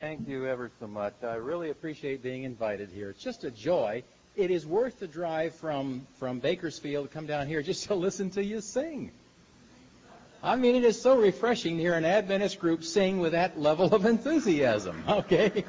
Thank you ever so much. I really appreciate being invited here. It's just a joy. It is worth the drive from Bakersfield to come down here just to listen to you sing. I mean, it is so refreshing to hear an Adventist group sing with that level of enthusiasm, okay?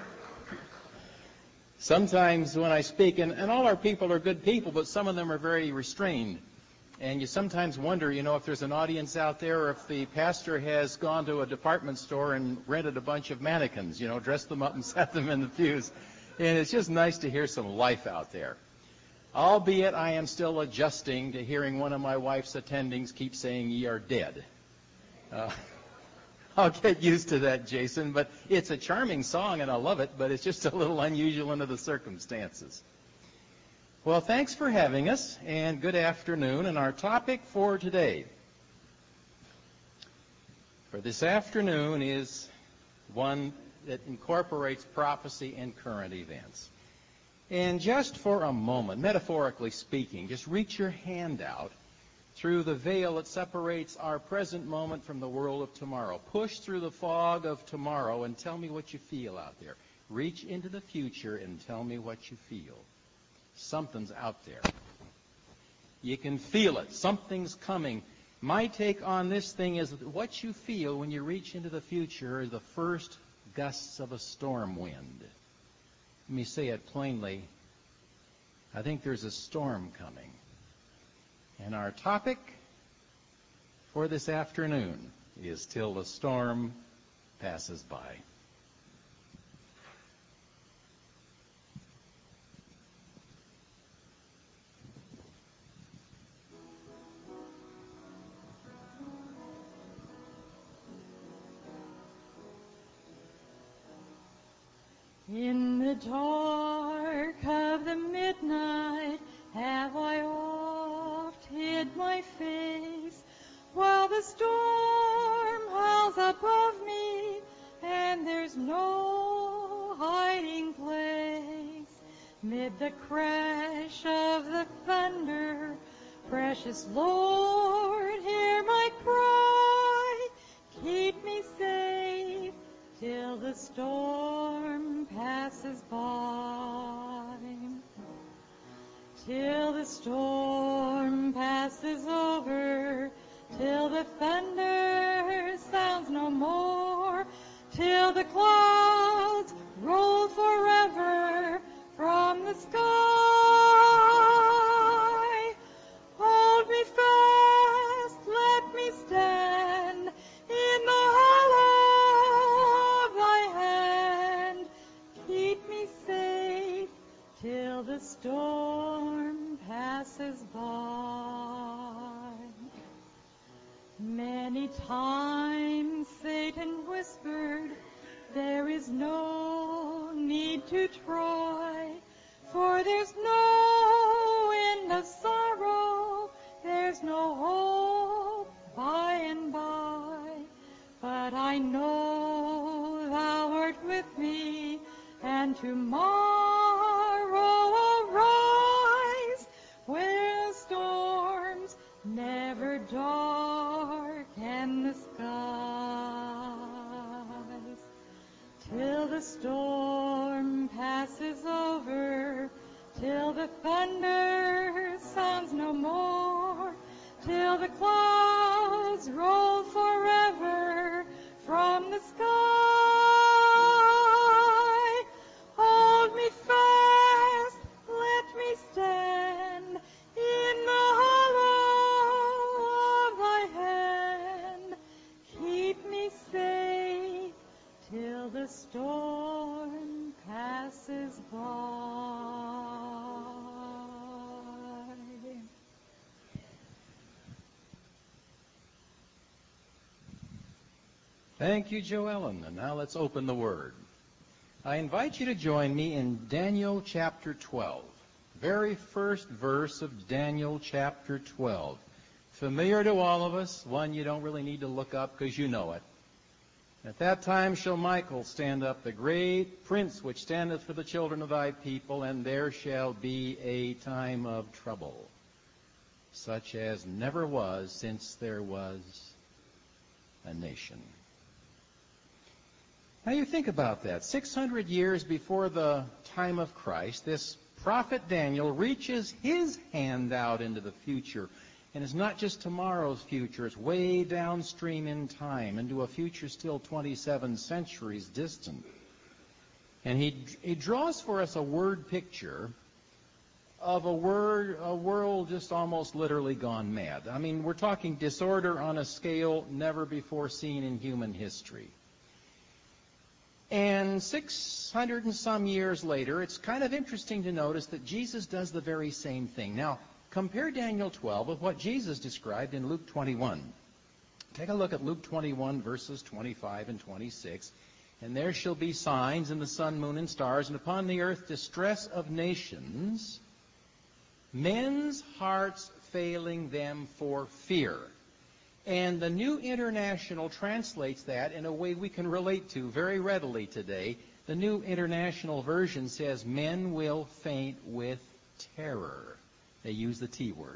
Sometimes when I speak, and all our people are good people, but some of them are very restrained. And you sometimes wonder, if there's an audience out there or if the pastor has gone to a department store and rented a bunch of mannequins, dressed them up and set them in the pews. And it's just nice to hear some life out there. Albeit I am still adjusting to hearing one of my wife's attendings keep saying, "Ye are dead." I'll get used to that, Jason, but it's a charming song and I love it, but it's just a little unusual under the circumstances. Well, thanks for having us, and good afternoon. And our topic for today, for this afternoon, is one that incorporates prophecy and current events. And just for a moment, metaphorically speaking, just reach your hand out through the veil that separates our present moment from the world of tomorrow. Push through the fog of tomorrow and tell me what you feel out there. Reach into the future and tell me what you feel. Something's out there. You can feel it. Something's coming. My take on this thing is what you feel when you reach into the future are the first gusts of a storm wind. Let me say it plainly. I think there's a storm coming. And our topic for this afternoon is Till the Storm Passes By. In the dark of the midnight have I oft hid my face, while the storm howls above me, and there's no hiding place. Mid the crash of the thunder, precious Lord, hear my cry. Keep me safe till the storm passes by. Till the storm passes over, till the thunder sounds no more, till the clouds roll forever from the sky. Hold me fast, let me stand in the hollow of thy hand. Keep me safe till the storm passes by. Many times Satan whispered, there is no need to try, for there's no end of sorrow, there's no hope by and by. But I know thou art with me, and tomorrow arise, where storms never darken the skies. Till the storm passes over, till the thunder sounds no more, till the clouds roll forever from the sky. Hold me fast, let me stand in the hollow of thy hand. Keep me safe till the storm passes by. Thank you, Joellen. And now let's open the Word. I invite you to join me in Daniel chapter 12. Very first verse of Daniel chapter 12. Familiar to all of us, one you don't really need to look up because you know it. At that time shall Michael stand up, the great prince which standeth for the children of thy people, and there shall be a time of trouble, such as never was since there was a nation. Now you think about that. 600 years before the time of Christ, this prophet Daniel reaches his hand out into the future. And it's not just tomorrow's future, it's way downstream in time, into a future still 27 centuries distant. And he draws for us a word picture of a world just almost literally gone mad. I mean, we're talking disorder on a scale never before seen in human history. And 600 and some years later, it's kind of interesting to notice that Jesus does the very same thing. Now, compare Daniel 12 with what Jesus described in Luke 21. Take a look at Luke 21, verses 25 and 26. And there shall be signs in the sun, moon, and stars, and upon the earth distress of nations, men's hearts failing them for fear. And the New International translates that in a way we can relate to very readily today. The New International Version says, men will faint with terror. They use the T word.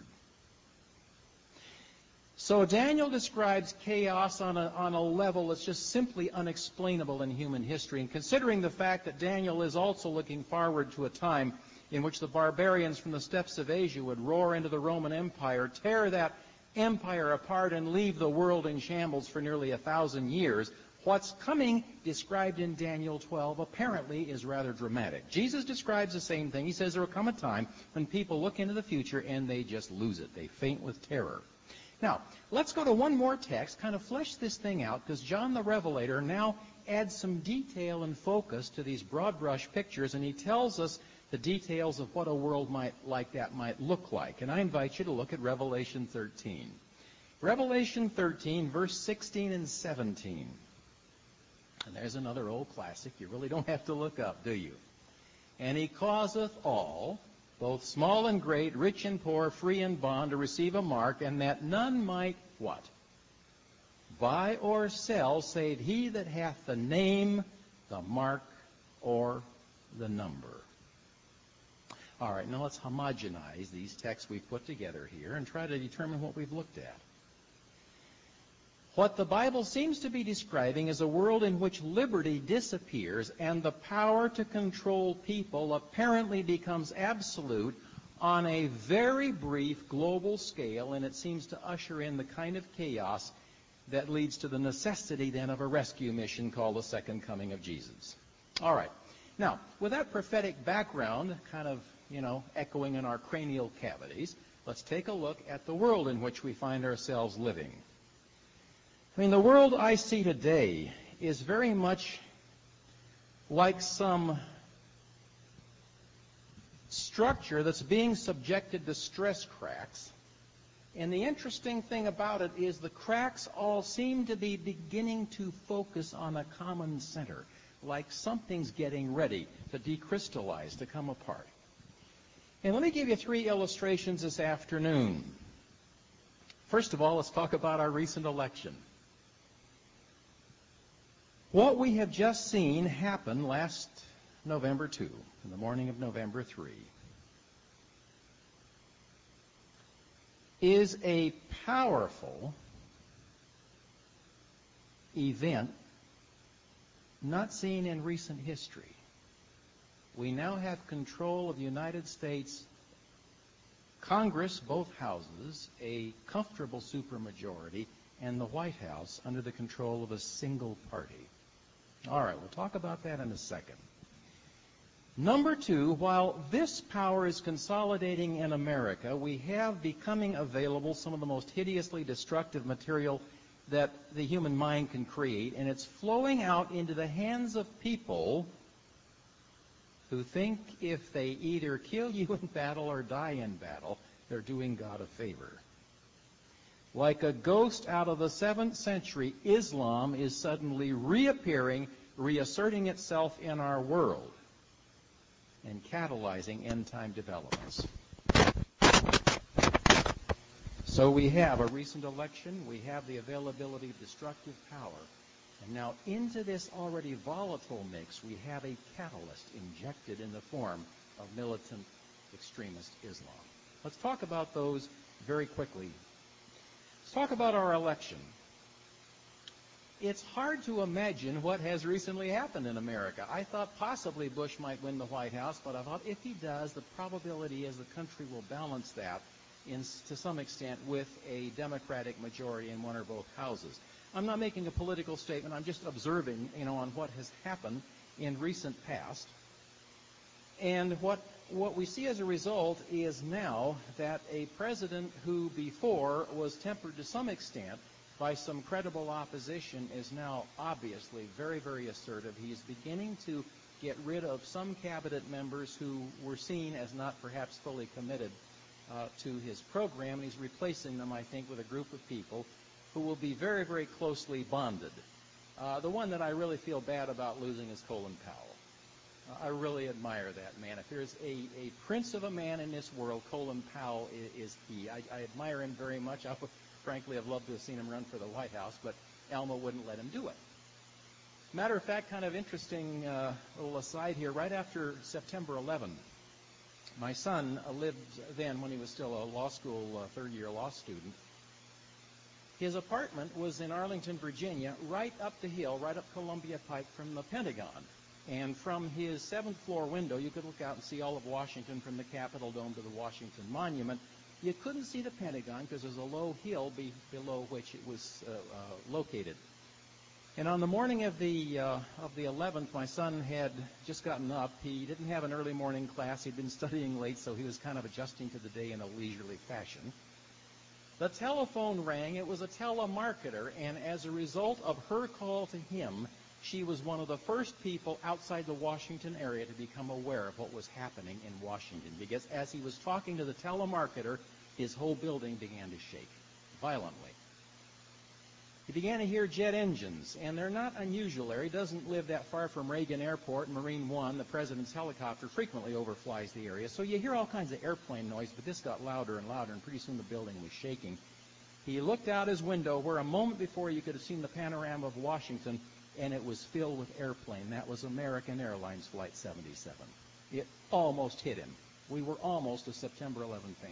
So Daniel describes chaos on a level that's just simply unexplainable in human history. And considering the fact that Daniel is also looking forward to a time in which the barbarians from the steppes of Asia would roar into the Roman Empire, tear that empire apart, and leave the world in shambles for nearly 1,000 years, what's coming, described in Daniel 12, apparently is rather dramatic. Jesus describes the same thing. He says there will come a time when people look into the future and they just lose it. They faint with terror. Now, let's go to one more text, kind of flesh this thing out, because John the Revelator now adds some detail and focus to these broad brush pictures, and he tells us the details of what a world like that might look like. And I invite you to look at Revelation 13. Revelation 13, verse 16 and 17. And there's another old classic. You really don't have to look up, do you? And he causeth all, both small and great, rich and poor, free and bond, to receive a mark, and that none might, what? Buy or sell, save he that hath the name, the mark, or the number. All right, now let's homogenize these texts we've put together here and try to determine what we've looked at. What the Bible seems to be describing is a world in which liberty disappears and the power to control people apparently becomes absolute on a very brief global scale, and it seems to usher in the kind of chaos that leads to the necessity then of a rescue mission called the Second Coming of Jesus. All right. Now, with that prophetic background kind of, echoing in our cranial cavities, let's take a look at the world in which we find ourselves living. I mean, the world I see today is very much like some structure that's being subjected to stress cracks. And the interesting thing about it is the cracks all seem to be beginning to focus on a common center, like something's getting ready to decrystallize, to come apart. And let me give you 3 illustrations this afternoon. First of all, let's talk about our recent election. What we have just seen happen last November 2, in the morning of November 3, is a powerful event not seen in recent history. We now have control of the United States Congress, both houses, a comfortable supermajority, and the White House under the control of a single party. All right, we'll talk about that in a second. Number 2, while this power is consolidating in America, we have becoming available some of the most hideously destructive material that the human mind can create, and it's flowing out into the hands of people who think if they either kill you in battle or die in battle, they're doing God a favor. Like a ghost out of the 7th century, Islam is suddenly reappearing, reasserting itself in our world, and catalyzing end-time developments. So we have a recent election, we have the availability of destructive power, and now into this already volatile mix, we have a catalyst injected in the form of militant extremist Islam. Let's talk about those very quickly. Let's talk about our election. It's hard to imagine what has recently happened in America. I thought possibly Bush might win the White House, but I thought if he does, the probability is the country will balance that to some extent with a Democratic majority in one or both houses. I'm not making a political statement. I'm just observing, on what has happened in recent past. And what we see as a result is now that a president who before was tempered to some extent by some credible opposition is now obviously very, very assertive. He is beginning to get rid of some cabinet members who were seen as not perhaps fully committed to his program, and he's replacing them, I think, with a group of people who will be very, very closely bonded. The one that I really feel bad about losing is Colin Powell. I really admire that man. If there's a prince of a man in this world, Colin Powell is he. I admire him very much. I would, frankly, have loved to have seen him run for the White House, but Alma wouldn't let him do it. Matter of fact, kind of interesting little aside here, right after September 11, my son lived then, when he was still a law school, third-year law student. His apartment was in Arlington, Virginia, right up the hill, right up Columbia Pike from the Pentagon. And from his 7th-floor window, you could look out and see all of Washington, from the Capitol Dome to the Washington Monument. You couldn't see the Pentagon because there's a low hill below which it was located. And on the morning of the 11th, my son had just gotten up. He didn't have an early morning class. He'd been studying late, so he was kind of adjusting to the day in a leisurely fashion. The telephone rang. It was a telemarketer, and as a result of her call to him, she was one of the first people outside the Washington area to become aware of what was happening in Washington, because as he was talking to the telemarketer, his whole building began to shake violently. He began to hear jet engines, and they're not unusual there. He doesn't live that far from Reagan Airport. Marine One, the president's helicopter, frequently overflies the area. So you hear all kinds of airplane noise, but this got louder and louder, and pretty soon the building was shaking. He looked out his window where a moment before you could have seen the panorama of Washington, and it was filled with airplane. That was American Airlines Flight 77. It almost hit him. We were almost a September 11 family.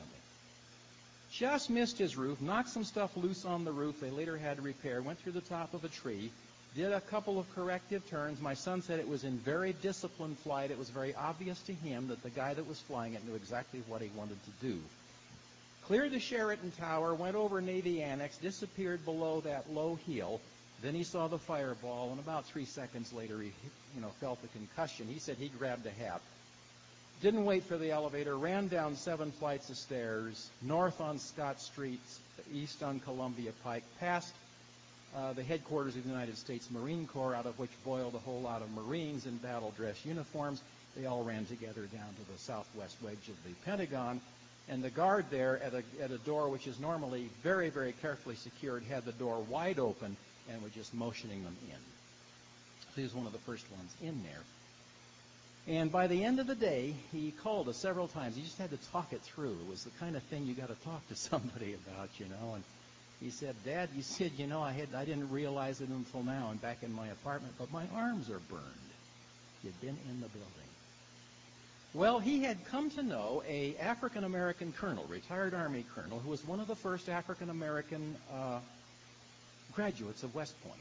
Just missed his roof, knocked some stuff loose on the roof they later had to repair, went through the top of a tree, did a couple of corrective turns. My son said it was in very disciplined flight. It was very obvious to him that the guy that was flying it knew exactly what he wanted to do. Cleared the Sheraton Tower, went over Navy Annex, disappeared below that low hill. Then he saw the fireball, and about 3 seconds later he felt the concussion. He said he grabbed a hat. Didn't wait for the elevator, ran down 7 flights of stairs, north on Scott Street, east on Columbia Pike, past the headquarters of the United States Marine Corps, out of which boiled a whole lot of Marines in battle dress uniforms. They all ran together down to the southwest wedge of the Pentagon, and the guard there at a door which is normally very, very carefully secured had the door wide open and was just motioning them in. So he was one of the first ones in there. And by the end of the day, he called us several times. He just had to talk it through. It was the kind of thing you got to talk to somebody about, And he said, "Dad, you said, I didn't realize it until now. I'm back in my apartment, but my arms are burned." He'd been in the building. Well, he had come to know a African-American colonel, retired Army colonel, who was one of the first African-American graduates of West Point,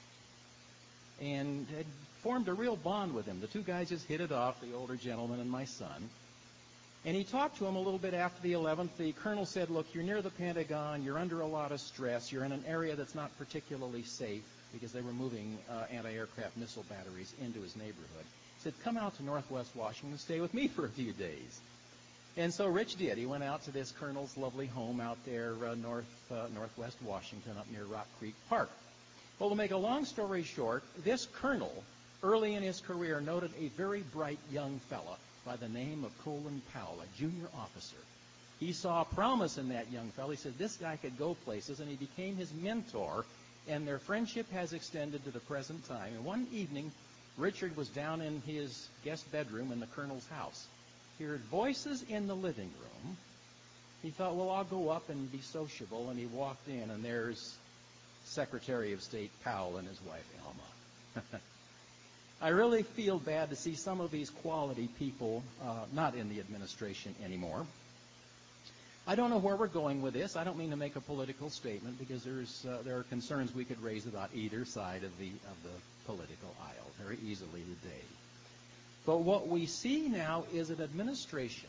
and had formed a real bond with him. The two guys just hit it off, the older gentleman and my son. And he talked to him a little bit after the 11th. The colonel said, "Look, you're near the Pentagon. You're under a lot of stress. You're in an area that's not particularly safe," because they were moving anti-aircraft missile batteries into his neighborhood. He said, "Come out to Northwest Washington and stay with me for a few days." And so Rich did. He went out to this colonel's lovely home out there northwest Washington, up near Rock Creek Park. Well, to make a long story short, this colonel, early in his career, noted a very bright young fella by the name of Colin Powell, a junior officer. He saw promise in that young fella. He said this guy could go places, and he became his mentor, and their friendship has extended to the present time. And one evening, Richard was down in his guest bedroom in the colonel's house. He heard voices in the living room. He thought, well, I'll go up and be sociable, and he walked in, and there's Secretary of State Powell and his wife, Alma. I really feel bad to see some of these quality people not in the administration anymore. I don't know where we're going with this. I don't mean to make a political statement because there are concerns we could raise about either side of the political aisle very easily today. But what we see now is an administration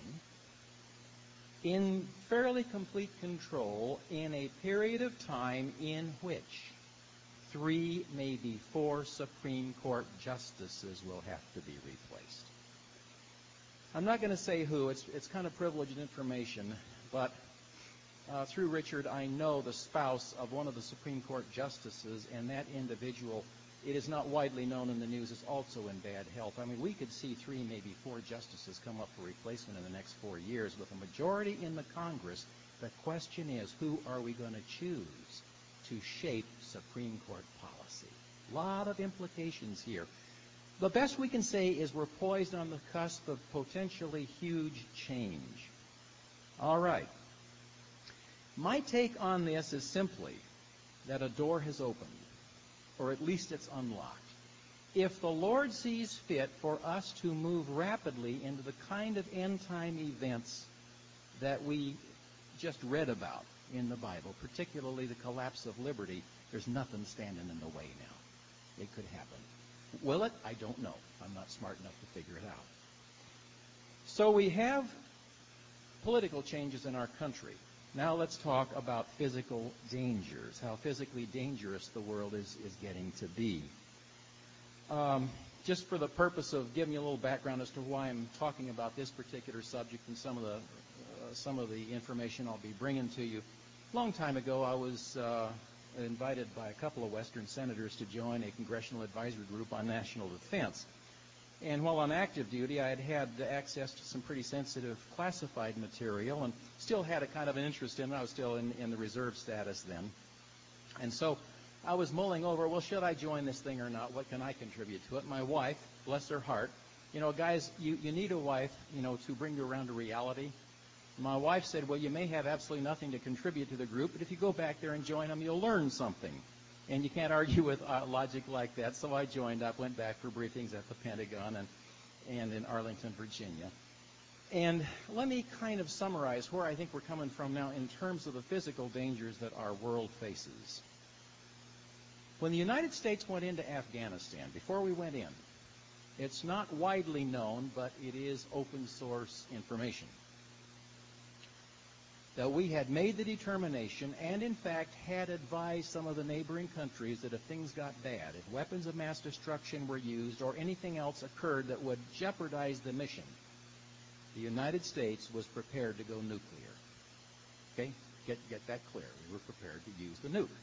in fairly complete control in a period of time in which 3, maybe 4 Supreme Court justices will have to be replaced. I'm not going to say who. It's kind of privileged information, but through Richard, I know the spouse of one of the Supreme Court justices, and that individual, it is not widely known in the news, is also in bad health. I mean, we could see 3, maybe 4 justices come up for replacement in the next 4 years. With a majority in the Congress, the question is, who are we going to choose to shape Supreme Court policy? A lot of implications here. The best we can say is we're poised on the cusp of potentially huge change. All right. My take on this is simply that a door has opened, or at least it's unlocked. If the Lord sees fit for us to move rapidly into the kind of end-time events that we just read about in the Bible, particularly the collapse of liberty, there's nothing standing in the way now. It could happen. Will it? I don't know. I'm not smart enough to figure it out. So we have political changes in our country. Now let's talk about physical dangers, how physically dangerous the world is getting to be. Just for the purpose of giving you a little background as to why I'm talking about this particular subject and some of the information I'll be bringing to you. A long time ago, I was invited by a couple of Western senators to join a congressional advisory group on national defense. And while on active duty, I had access to some pretty sensitive classified material and still had a kind of an interest in it. I was still in the reserve status then. And so I was mulling over, well, should I join this thing or not? What can I contribute to it? My wife, bless her heart, guys, you need a wife, to bring you around to reality. My wife said, well, you may have absolutely nothing to contribute to the group, but if you go back there and join them, you'll learn something. And you can't argue with logic like that. So I joined up, went back for briefings at the Pentagon and in Arlington, Virginia. And let me kind of summarize where I think we're coming from now in terms of the physical dangers that our world faces. When the United States went into Afghanistan, before we went in, it's not widely known, but it is open source information, that we had made the determination and, in fact, had advised some of the neighboring countries that if things got bad, if weapons of mass destruction were used or anything else occurred that would jeopardize the mission, the United States was prepared to go nuclear. Okay? Get that clear. We were prepared to use the nuke.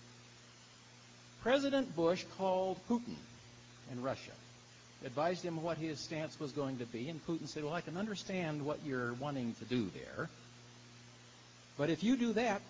President Bush called Putin in Russia, advised him what his stance was going to be, and Putin said, well, I can understand what you're wanting to do there, but if you do that,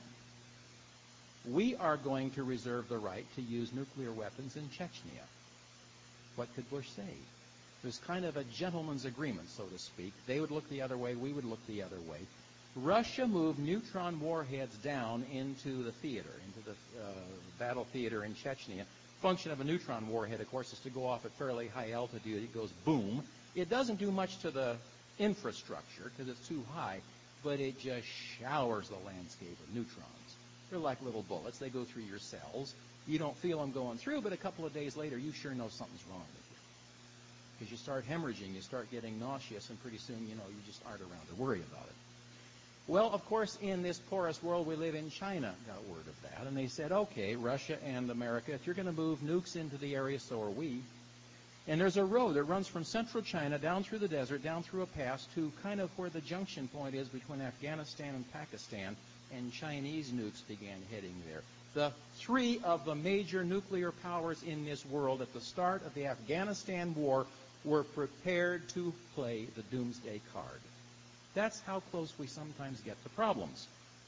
we are going to reserve the right to use nuclear weapons in Chechnya. What could Bush say? It was kind of a gentleman's agreement, so to speak. They would look the other way, we would look the other way. Russia moved neutron warheads down into the theater, into the battle theater in Chechnya. Function of a neutron warhead, of course, is to go off at fairly high altitude. It goes boom. It doesn't do much to the infrastructure because it's too high, but it just showers the landscape with neutrons. They're like little bullets. They go through your cells. You don't feel them going through, but a couple of days later, you sure know something's wrong with you. Because you start hemorrhaging, you start getting nauseous, and pretty soon, you just aren't around to worry about it. Well, of course, in this porous world we live in, China got word of that, and they said, okay, Russia and America, if you're going to move nukes into the area, so are we. And there's a road that runs from central China down through the desert, down through a pass to kind of where the junction point is between Afghanistan and Pakistan, and Chinese nukes began heading there. The 3 of the major nuclear powers in this world at the start of the Afghanistan war were prepared to play the doomsday card. That's how close we sometimes get to problems.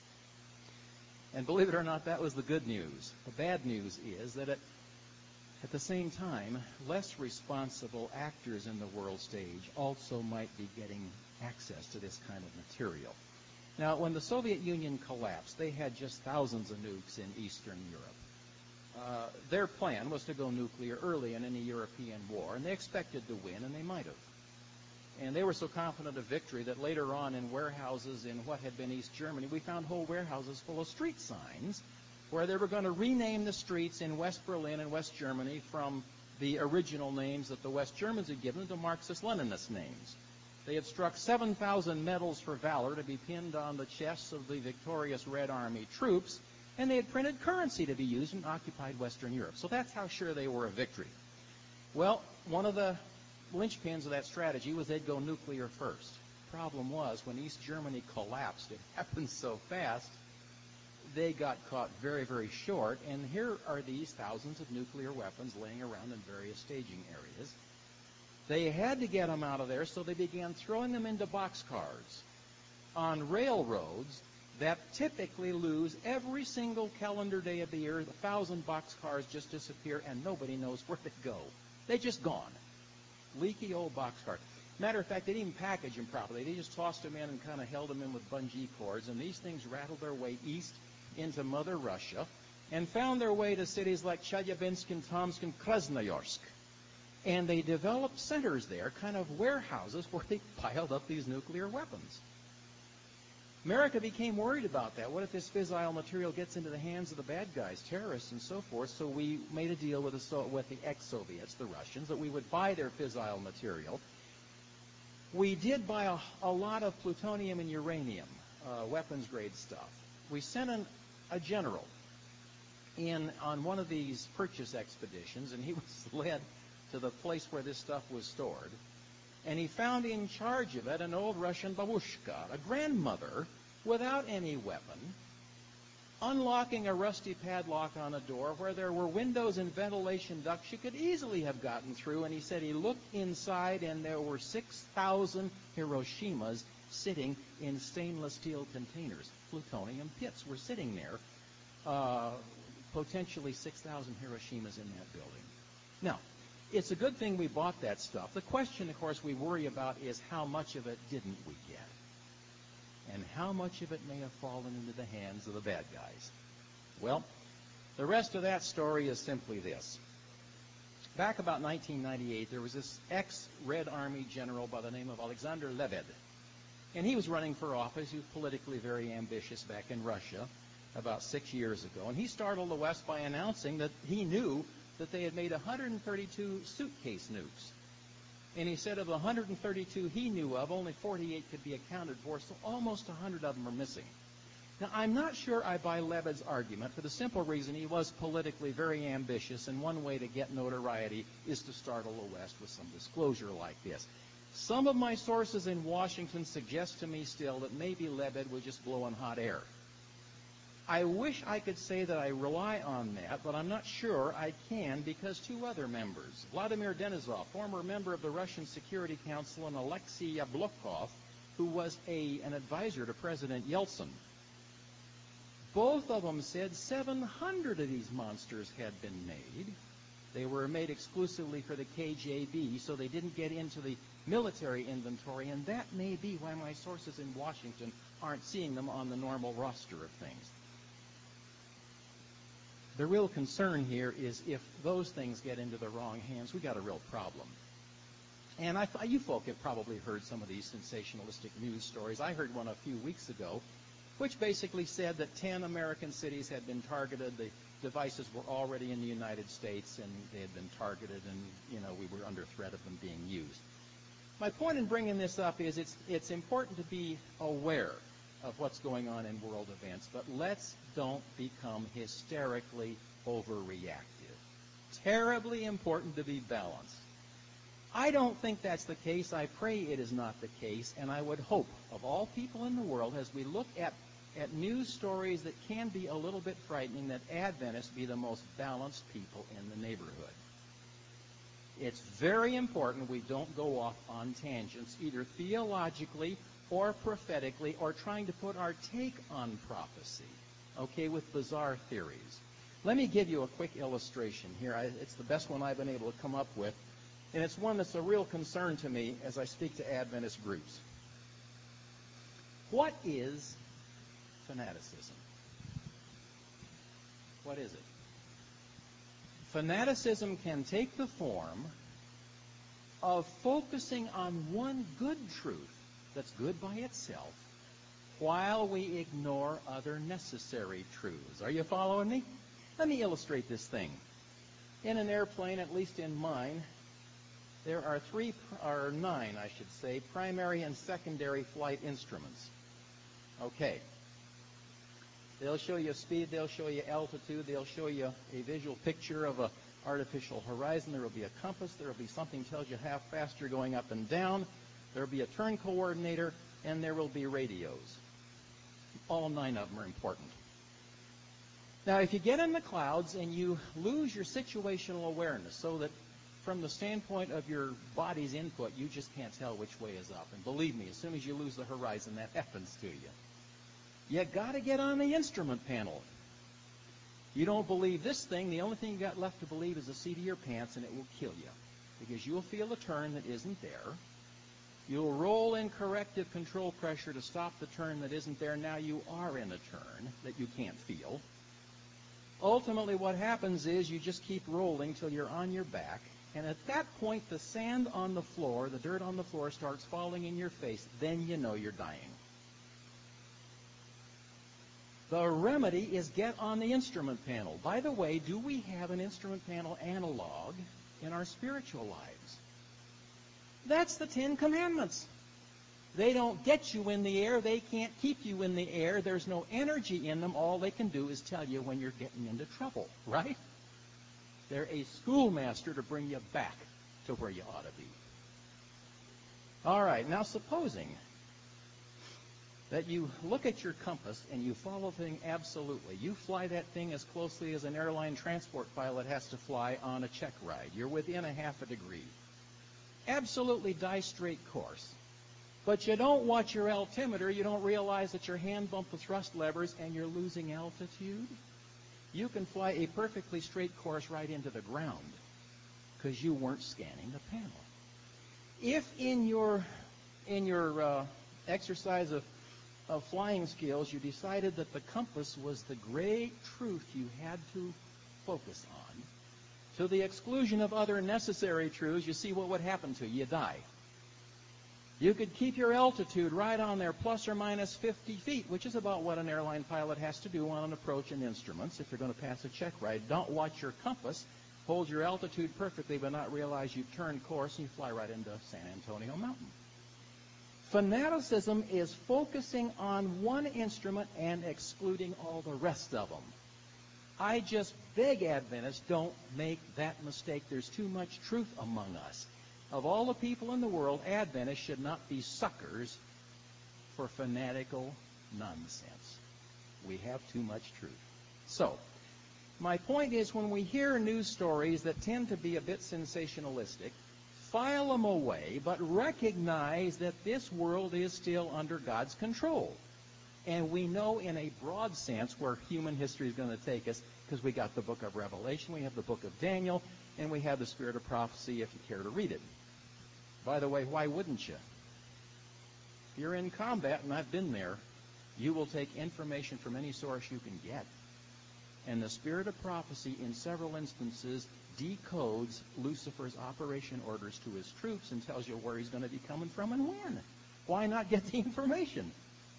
And believe it or not, that was the good news. The bad news is that at the same time, less responsible actors in the world stage also might be getting access to this kind of material. Now, when the Soviet Union collapsed, they had just thousands of nukes in Eastern Europe. Their plan was to go nuclear early in any European war, and they expected to win, and they might have. And they were so confident of victory that later on in warehouses in what had been East Germany, we found whole warehouses full of street signs where they were going to rename the streets in West Berlin and West Germany from the original names that the West Germans had given to Marxist-Leninist names. They had struck 7,000 medals for valor to be pinned on the chests of the victorious Red Army troops, and they had printed currency to be used in occupied Western Europe. So that's how sure they were of victory. Well, one of the linchpins of that strategy was they'd go nuclear first. Problem was, when East Germany collapsed, it happened so fast, they got caught very, very short, and here are these thousands of nuclear weapons laying around in various staging areas. They had to get them out of there, so they began throwing them into boxcars on railroads that typically lose every single calendar day of the year. 1,000 boxcars just disappear, and nobody knows where they go. They're just gone. Leaky old boxcars. Matter of fact, they didn't even package them properly. They just tossed them in and kind of held them in with bungee cords, and these things rattled their way east into Mother Russia and found their way to cities like Chelyabinsk and Tomsk and Krasnoyarsk. And they developed centers there, kind of warehouses, where they piled up these nuclear weapons. America became worried about that. What if this fissile material gets into the hands of the bad guys, terrorists and so forth? So we made a deal with the ex-Soviets, the Russians, that we would buy their fissile material. We did buy a lot of plutonium and uranium, weapons-grade stuff. We sent a general in on one of these purchase expeditions, and he was led to the place where this stuff was stored. And he found in charge of it an old Russian babushka, a grandmother without any weapon, unlocking a rusty padlock on a door where there were windows and ventilation ducts she could easily have gotten through. And he said he looked inside, and there were 6,000 Hiroshimas sitting in stainless steel containers. Plutonium pits were sitting there, potentially 6,000 Hiroshimas in that building. Now, it's a good thing we bought that stuff. The question, of course, we worry about is how much of it didn't we get? And how much of it may have fallen into the hands of the bad guys? Well, the rest of that story is simply this. Back about 1998, there was this ex-Red Army general by the name of Alexander Lebed. And he was running for office. He was politically very ambitious back in Russia about 6 years ago. And he startled the West by announcing that he knew that they had made 132 suitcase nukes. And he said of the 132 he knew of, only 48 could be accounted for, so almost 100 of them are missing. Now, I'm not sure I buy Lebed's argument for the simple reason he was politically very ambitious, and one way to get notoriety is to startle the West with some disclosure like this. Some of my sources in Washington suggest to me still that maybe Lebed was just blowing hot air. I wish I could say that I rely on that, but I'm not sure I can because two other members, Vladimir Denisov, former member of the Russian Security Council, and Alexei Yablokov, who was an advisor to President Yeltsin, both of them said 700 of these monsters had been made. They were made exclusively for the KGB, so they didn't get into the military inventory, and that may be why my sources in Washington aren't seeing them on the normal roster of things. The real concern here is if those things get into the wrong hands, we got a real problem. And you folk have probably heard some of these sensationalistic news stories. I heard one a few weeks ago, which basically said that 10 American cities had been targeted. The devices were already in the United States, and they had been targeted, and we were under threat of them being used. My point in bringing this up is it's important to be aware of what's going on in world events, but let's don't become hysterically overreactive. Terribly important to be balanced. I don't think that's the case. I pray it is not the case, and I would hope of all people in the world, as we look at news stories that can be a little bit frightening, that Adventists be the most balanced people in the neighborhood. It's very important we don't go off on tangents, either theologically or prophetically, or trying to put our take on prophecy, with bizarre theories. Let me give you a quick illustration here. It's the best one I've been able to come up with, and it's one that's a real concern to me as I speak to Adventist groups. What is fanaticism? What is it? Fanaticism can take the form of focusing on one good truth that's good by itself while we ignore other necessary truths. Are you following me? Let me illustrate this thing. In an airplane, at least in mine, there are nine, I should say, primary and secondary flight instruments. Okay. They'll show you speed, they'll show you altitude, they'll show you a visual picture of an artificial horizon. There will be a compass, there will be something that tells you how fast you're going up and down. There will be a turn coordinator, and there will be radios. All nine of them are important. Now, if you get in the clouds and you lose your situational awareness so that from the standpoint of your body's input, you just can't tell which way is up. And believe me, as soon as you lose the horizon, that happens to you. You got to get on the instrument panel. You don't believe this thing, the only thing you got left to believe is the seat of your pants, and it will kill you. Because you'll feel a turn that isn't there. You'll roll in corrective control pressure to stop the turn that isn't there. Now you are in a turn that you can't feel. Ultimately, what happens is you just keep rolling till you're on your back. And at that point, the sand on the floor, the dirt on the floor starts falling in your face. Then you know you're dying. The remedy is get on the instrument panel. By the way, do we have an instrument panel analog in our spiritual lives? That's the Ten Commandments. They don't get you in the air. They can't keep you in the air. There's no energy in them. All they can do is tell you when you're getting into trouble, right? They're a schoolmaster to bring you back to where you ought to be. All right, now supposing that you look at your compass and you follow the thing absolutely. You fly that thing as closely as an airline transport pilot has to fly on a check ride. You're within a half a degree. Absolutely die straight course. But you don't watch your altimeter. You don't realize that your hand bumped the thrust levers and you're losing altitude. You can fly a perfectly straight course right into the ground because you weren't scanning the panel. If in your exercise of flying skills you decided that the compass was the great truth you had to focus on, to the exclusion of other necessary truths, you see what would happen to you. You die. You could keep your altitude right on there, plus or minus 50 feet, which is about what an airline pilot has to do on an approach in instruments if they're going to pass a check ride. Don't watch your compass. Hold your altitude perfectly, but not realize you've turned course and you fly right into San Antonio Mountain. Fanaticism is focusing on one instrument and excluding all the rest of them. I just beg Adventists, don't make that mistake. There's too much truth among us. Of all the people in the world, Adventists should not be suckers for fanatical nonsense. We have too much truth. So, my point is when we hear news stories that tend to be a bit sensationalistic, file them away, but recognize that this world is still under God's control. And we know in a broad sense where human history is going to take us because we got the book of Revelation, we have the book of Daniel, and we have the Spirit of Prophecy if you care to read it. By the way, why wouldn't you? If you're in combat, and I've been there, you will take information from any source you can get. And the Spirit of Prophecy, in several instances, decodes Lucifer's operation orders to his troops and tells you where he's going to be coming from and when. Why not get the information?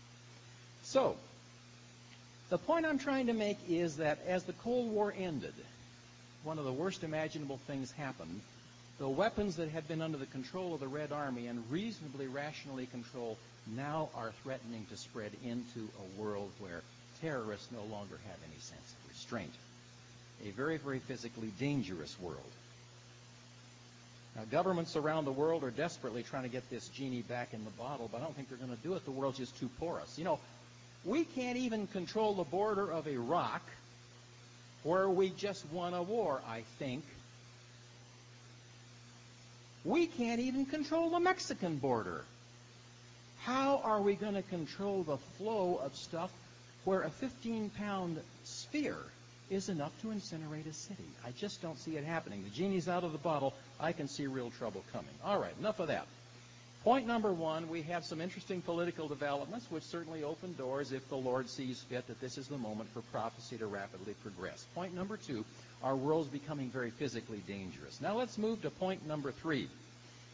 So, the point I'm trying to make is that as the Cold War ended, one of the worst imaginable things happened. The weapons that had been under the control of the Red Army and reasonably rationally controlled now are threatening to spread into a world where terrorists no longer have any sense of restraint. A very, very physically dangerous world. Now, governments around the world are desperately trying to get this genie back in the bottle, but I don't think they're going to do it. The world's just too porous. You know, we can't even control the border of Iraq, where we just won a war, I think. We can't even control the Mexican border. How are we going to control the flow of stuff where a 15-pound sphere is enough to incinerate a city? I just don't see it happening. The genie's out of the bottle. I can see real trouble coming. All right, enough of that. Point number one, we have some interesting political developments which certainly open doors if the Lord sees fit that this is the moment for prophecy to rapidly progress. Point number two, our world's becoming very physically dangerous. Now let's move to point number three.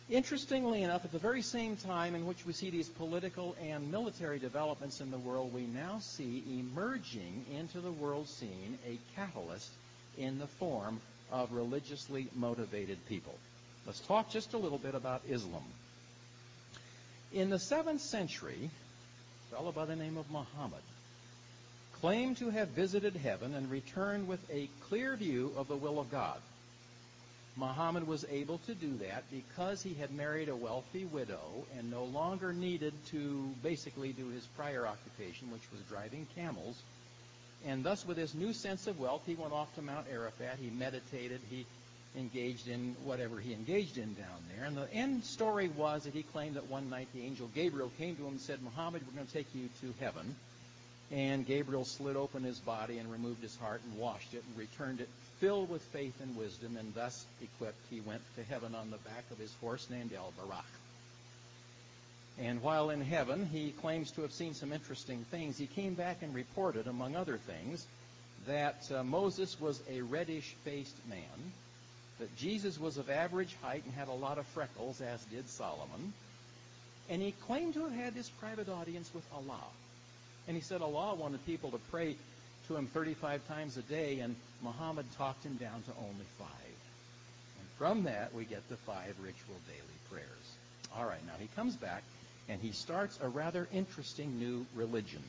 Interestingly enough, at the very same time in which we see these political and military developments in the world, we now see emerging into the world scene a catalyst in the form of religiously motivated people. Let's talk just a little bit about Islam. In the 7th century, a fellow by the name of Muhammad claimed to have visited heaven and returned with a clear view of the will of God. Muhammad was able to do that because he had married a wealthy widow and no longer needed to basically do his prior occupation, which was driving camels. And thus, with his new sense of wealth, he went off to Mount Arafat. He meditated. He engaged in whatever he engaged in down there. And the end story was that he claimed that one night the angel Gabriel came to him and said, "Muhammad, we're going to take you to heaven." And Gabriel slid open his body and removed his heart and washed it and returned it filled with faith and wisdom, and thus equipped, he went to heaven on the back of his horse named El-Barak. And while in heaven, he claims to have seen some interesting things. He came back and reported, among other things, that Moses was a reddish-faced man, that Jesus was of average height and had a lot of freckles, as did Solomon, and he claimed to have had this private audience with Allah. And he said Allah wanted people to pray to him 35 times a day, and Muhammad talked him down to only 5. And from that, we get the 5 ritual daily prayers. All right, now he comes back, and he starts a rather interesting new religion.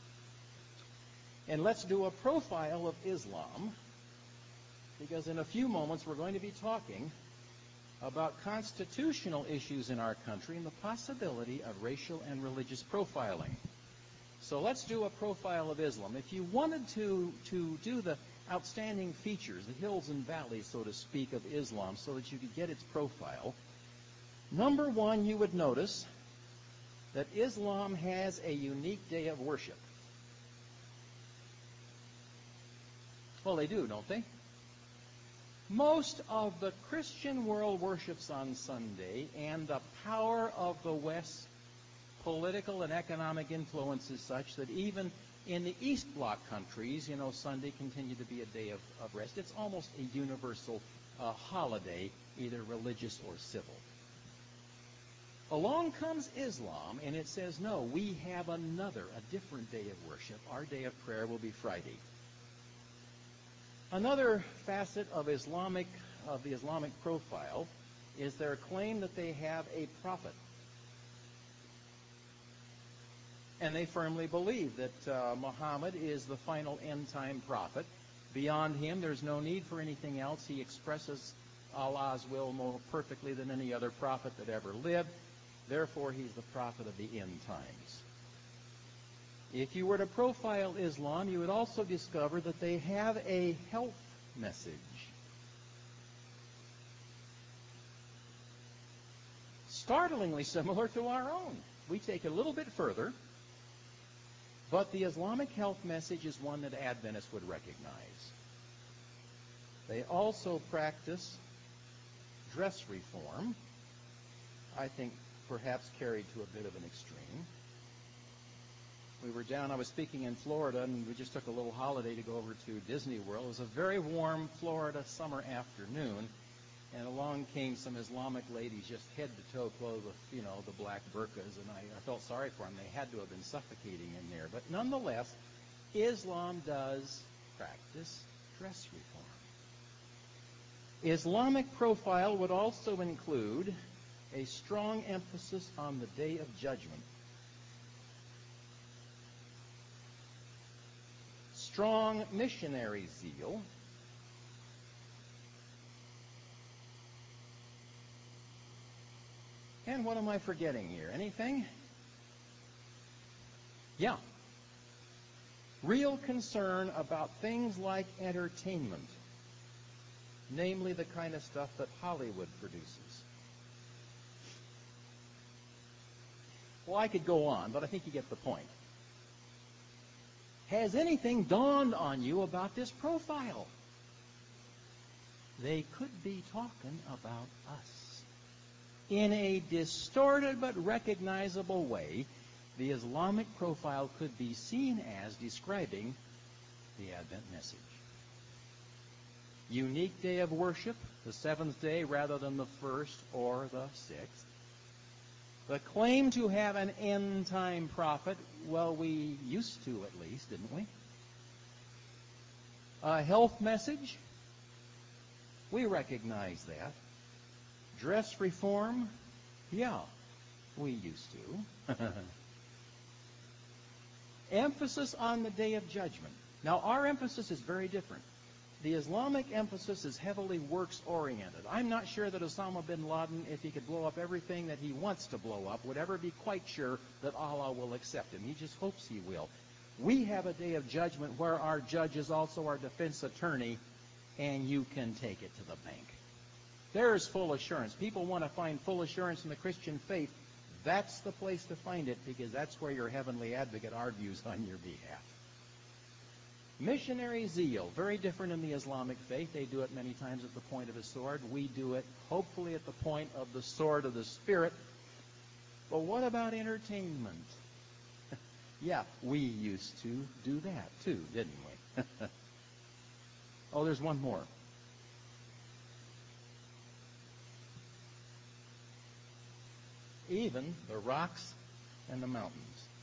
And let's do a profile of Islam, because in a few moments we're going to be talking about constitutional issues in our country and the possibility of racial and religious profiling. So let's do a profile of Islam. If you wanted to do the outstanding features, the hills and valleys, so to speak, of Islam so that you could get its profile, number one, you would notice that Islam has a unique day of worship. Well, they do, don't they? Most of the Christian world worships on Sunday, and the power of the West's political and economic influence is such that even in the East Bloc countries, Sunday continued to be a day of rest. It's almost a universal holiday, either religious or civil. Along comes Islam, and it says, no, we have a different day of worship. Our day of prayer will be Friday. Another facet of the Islamic profile is their claim that they have a prophet. And they firmly believe that Muhammad is the final end-time prophet. Beyond him, there's no need for anything else. He expresses Allah's will more perfectly than any other prophet that ever lived. Therefore, he's the prophet of the end times. If you were to profile Islam, you would also discover that they have a health message. Startlingly similar to our own. We take it a little bit further. But the Islamic health message is one that Adventists would recognize. They also practice dress reform, I think perhaps carried to a bit of an extreme. I was speaking in Florida, and we just took a little holiday to go over to Disney World. It was a very warm Florida summer afternoon, and along came some Islamic ladies, just head to toe clothed with, the black burqas, and I felt sorry for them. They had to have been suffocating in there. But nonetheless, Islam does practice dress reform. Islamic profile would also include a strong emphasis on the Day of Judgment. Strong missionary zeal. And what am I forgetting here? Anything? Yeah. Real concern about things like entertainment, namely the kind of stuff that Hollywood produces. Well, I could go on, but I think you get the point. Has anything dawned on you about this profile? They could be talking about us. In a distorted but recognizable way, the Islamic profile could be seen as describing the Advent message. unique day of worship, the seventh day rather than the first or the sixth. The claim to have an end-time prophet, well, we used to at least, didn't we? A health message, we recognize that. Dress reform, yeah, we used to. Emphasis on the Day of Judgment. Now, our emphasis is very different. The Islamic emphasis is heavily works-oriented. I'm not sure that Osama bin Laden, if he could blow up everything that he wants to blow up, would ever be quite sure that Allah will accept him. He just hopes he will. We have a day of judgment where our judge is also our defense attorney, and you can take it to the bank. There's full assurance. People want to find full assurance in the Christian faith. That's the place to find it, because that's where your heavenly advocate argues on your behalf. Missionary zeal, very different in the Islamic faith. They do it many times at the point of a sword. We do it, hopefully, at the point of the sword of the Spirit. But what about entertainment? Yeah, we used to do that too, didn't we? Oh, there's one more. Even the rocks and the mountains.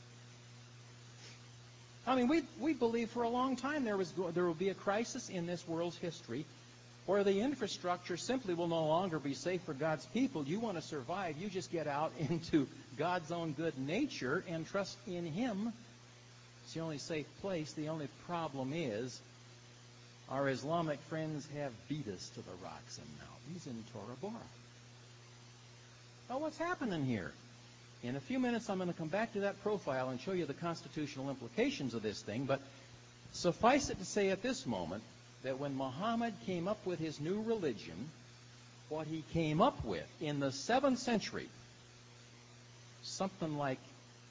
I mean, we believe for a long time there will be a crisis in this world's history where the infrastructure simply will no longer be safe for God's people. You want to survive, you just get out into God's own good nature and trust in Him. It's the only safe place. The only problem is our Islamic friends have beat us to the rocks and mountains in Tora Bora. Now, what's happening here? In a few minutes, I'm going to come back to that profile and show you the constitutional implications of this thing, but suffice it to say at this moment that when Muhammad came up with his new religion, what he came up with in the 7th century, something like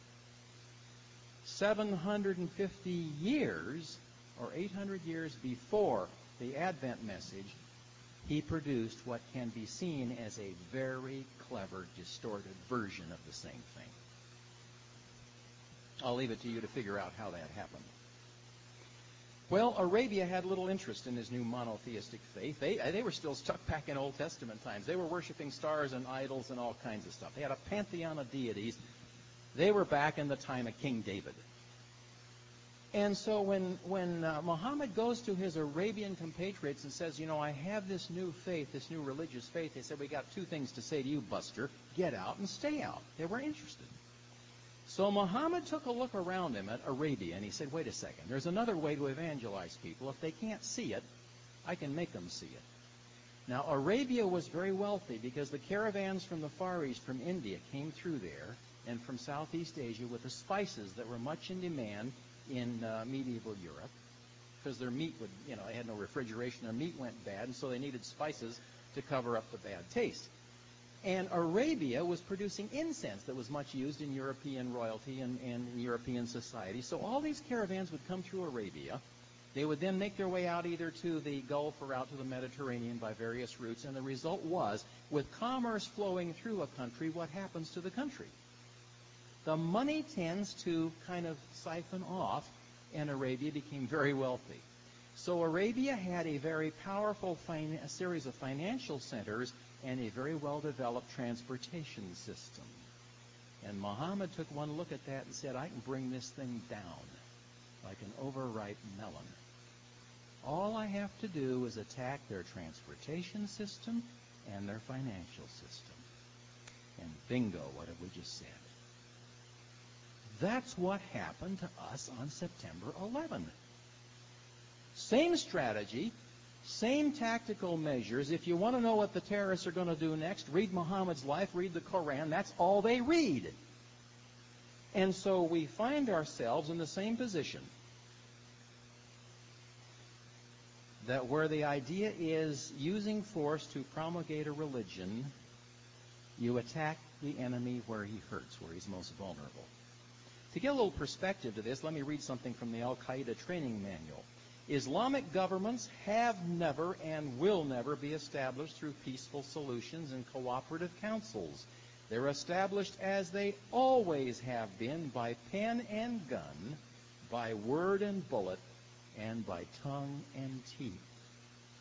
750 years or 800 years before the Advent message, he produced what can be seen as a very clever, distorted version of the same thing. I'll leave it to you to figure out how that happened. Well, Arabia had little interest in his new monotheistic faith. They were still stuck back in Old Testament times. They were worshiping stars and idols and all kinds of stuff. They had a pantheon of deities. They were back in the time of King David. And so when Muhammad goes to his Arabian compatriots and says, you know, I have this new faith, this new religious faith, they said, we got two things to say to you, Buster. Get out and stay out. They were interested. So Muhammad took a look around him at Arabia, and he said, wait a second, there's another way to evangelize people. If they can't see it, I can make them see it. Now, Arabia was very wealthy because the caravans from the Far East, from India, came through there, and from Southeast Asia with the spices that were much in demand in medieval Europe, because their meat would, they had no refrigeration, their meat went bad, and so they needed spices to cover up the bad taste. And Arabia was producing incense that was much used in European royalty and in European society. So all these caravans would come through Arabia. They would then make their way out either to the Gulf or out to the Mediterranean by various routes, and the result was, with commerce flowing through a country, what happens to the country? The money tends to kind of siphon off, and Arabia became very wealthy. So Arabia had a very powerful series of financial centers and a very well-developed transportation system. And Muhammad took one look at that and said, I can bring this thing down like an overripe melon. All I have to do is attack their transportation system and their financial system. And bingo, what have we just said? That's what happened to us on September 11. Same strategy, same tactical measures. If you want to know what the terrorists are going to do next, read Muhammad's life, read the Koran. That's all they read. And so we find ourselves in the same position, that where the idea is using force to promulgate a religion, you attack the enemy where he hurts, where he's most vulnerable. To get a little perspective to this, let me read something from the Al-Qaeda training manual. Islamic governments have never and will never be established through peaceful solutions and cooperative councils. They're established as they always have been, by pen and gun, by word and bullet, and by tongue and teeth.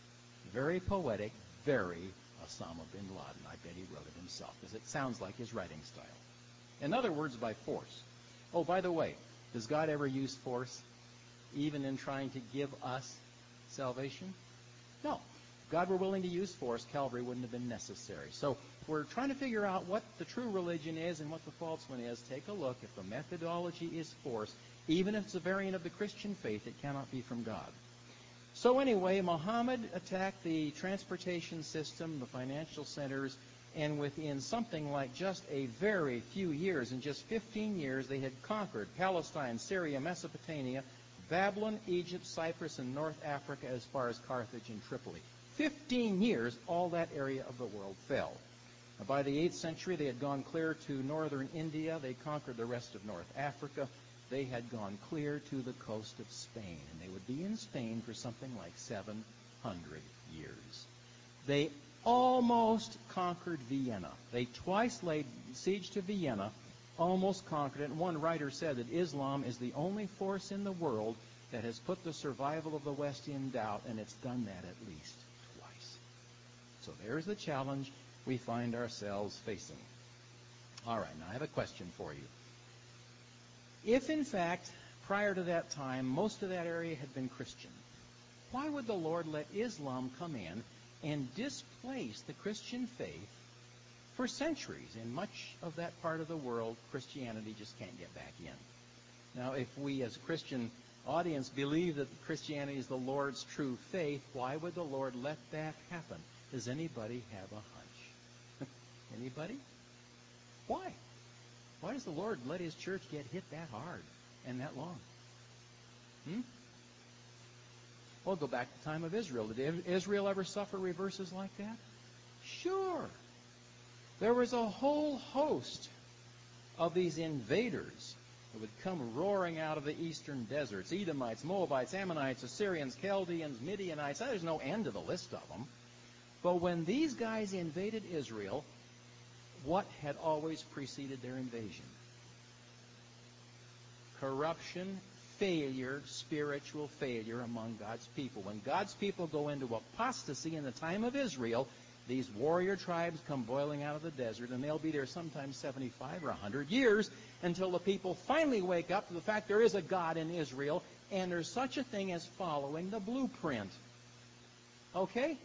Very poetic, very Osama bin Laden. I bet he wrote it himself because it sounds like his writing style. In other words, by force. Oh, by the way, does God ever use force even in trying to give us salvation? No. If God were willing to use force, Calvary wouldn't have been necessary. So we're trying to figure out what the true religion is and what the false one is. Take a look. If the methodology is force, even if it's a variant of the Christian faith, it cannot be from God. So anyway, Muhammad attacked the transportation system, the financial centers, and within something like just a very few years, in just 15 years, they had conquered Palestine, Syria, Mesopotamia, Babylon, Egypt, Cyprus, and North Africa as far as Carthage and Tripoli. 15 years, all that area of the world fell. By the 8th century, they had gone clear to northern India. They conquered the rest of North Africa. They had gone clear to the coast of Spain, and they would be in Spain for something like 700 years. They almost conquered Vienna. They twice laid siege to Vienna, almost conquered it. And one writer said that Islam is the only force in the world that has put the survival of the West in doubt, and it's done that at least twice. So there's the challenge we find ourselves facing. All right, now I have a question for you. If, in fact, prior to that time, most of that area had been Christian, why would the Lord let Islam come in and displace the Christian faith for centuries? In much of that part of the world, Christianity just can't get back in. Now, if we as a Christian audience believe that Christianity is the Lord's true faith, why would the Lord let that happen? Does anybody have a hunch? Anybody? Why? Why does the Lord let His church get hit that hard and that long? Well, go back to the time of Israel. Did Israel ever suffer reverses like that? Sure. There was a whole host of these invaders that would come roaring out of the eastern deserts. Edomites, Moabites, Ammonites, Assyrians, Chaldeans, Midianites. There's no end to the list of them. But when these guys invaded Israel, what had always preceded their invasion? Corruption, failure, spiritual failure among God's people. When God's people go into apostasy in the time of Israel, these warrior tribes come boiling out of the desert, and they'll be there sometimes 75 or 100 years until the people finally wake up to the fact there is a God in Israel, and there's such a thing as following the blueprint. Okay?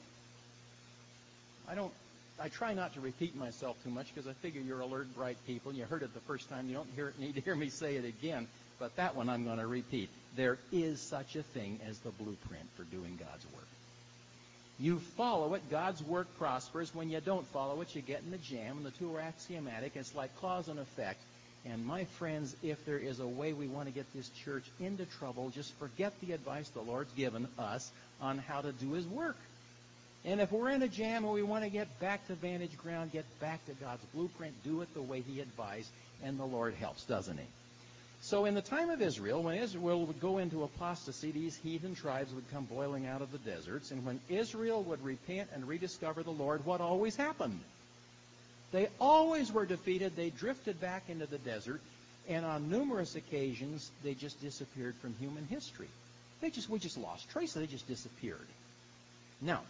I try not to repeat myself too much because I figure you're alert, bright people. You heard it the first time. You don't need to hear me say it again. But that one I'm going to repeat. There is such a thing as the blueprint for doing God's work. You follow it, God's work prospers. When you don't follow it, you get in the jam, and the two are axiomatic. It's like cause and effect. And my friends, if there is a way we want to get this church into trouble, just forget the advice the Lord's given us on how to do His work. And if we're in a jam and we want to get back to vantage ground, get back to God's blueprint, do it the way He advised, and the Lord helps, doesn't He? So in the time of Israel, when Israel would go into apostasy, these heathen tribes would come boiling out of the deserts. And when Israel would repent and rediscover the Lord, what always happened? They always were defeated. They drifted back into the desert. And on numerous occasions, they just disappeared from human history. We just lost trace. They just disappeared. Now,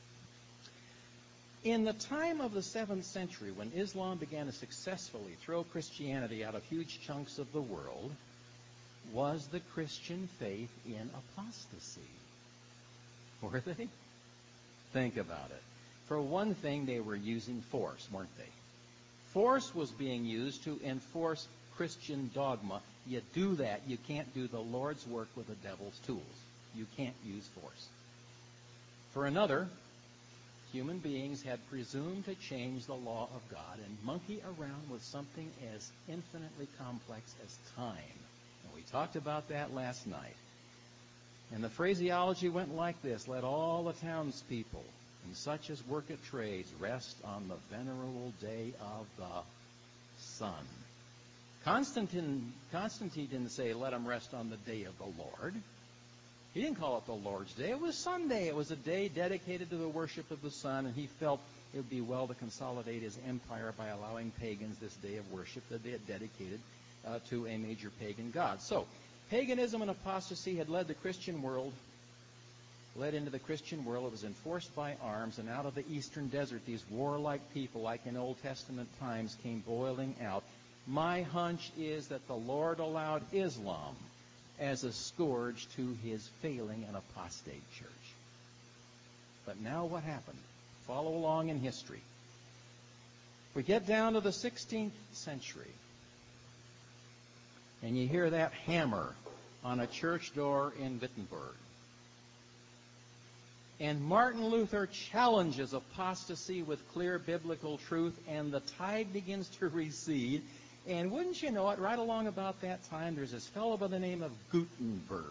in the time of the 7th century, when Islam began to successfully throw Christianity out of huge chunks of the world, was the Christian faith in apostasy? Were they? Think about it. For one thing, they were using force, weren't they? Force was being used to enforce Christian dogma. You do that, you can't do the Lord's work with the devil's tools. You can't use force. For another, human beings had presumed to change the law of God and monkey around with something as infinitely complex as time. And we talked about that last night. And the phraseology went like this: let all the townspeople and such as work at trades rest on the venerable day of the sun. Constantine didn't say let them rest on the day of the Lord. He didn't call it the Lord's Day. It was Sunday. It was a day dedicated to the worship of the sun, and he felt it would be well to consolidate his empire by allowing pagans this day of worship that they had dedicated to a major pagan god. So, paganism and apostasy had led the Christian world led into the Christian world. It was enforced by arms, and out of the eastern desert, these warlike people, like in Old Testament times, came boiling out. My hunch is that the Lord allowed Islam as a scourge to his failing and apostate church. But now what happened? Follow along in history. We get down to the 16th century, and you hear that hammer on a church door in Wittenberg. And Martin Luther challenges apostasy with clear biblical truth, and the tide begins to recede. And wouldn't you know it, right along about that time, there's this fellow by the name of Gutenberg.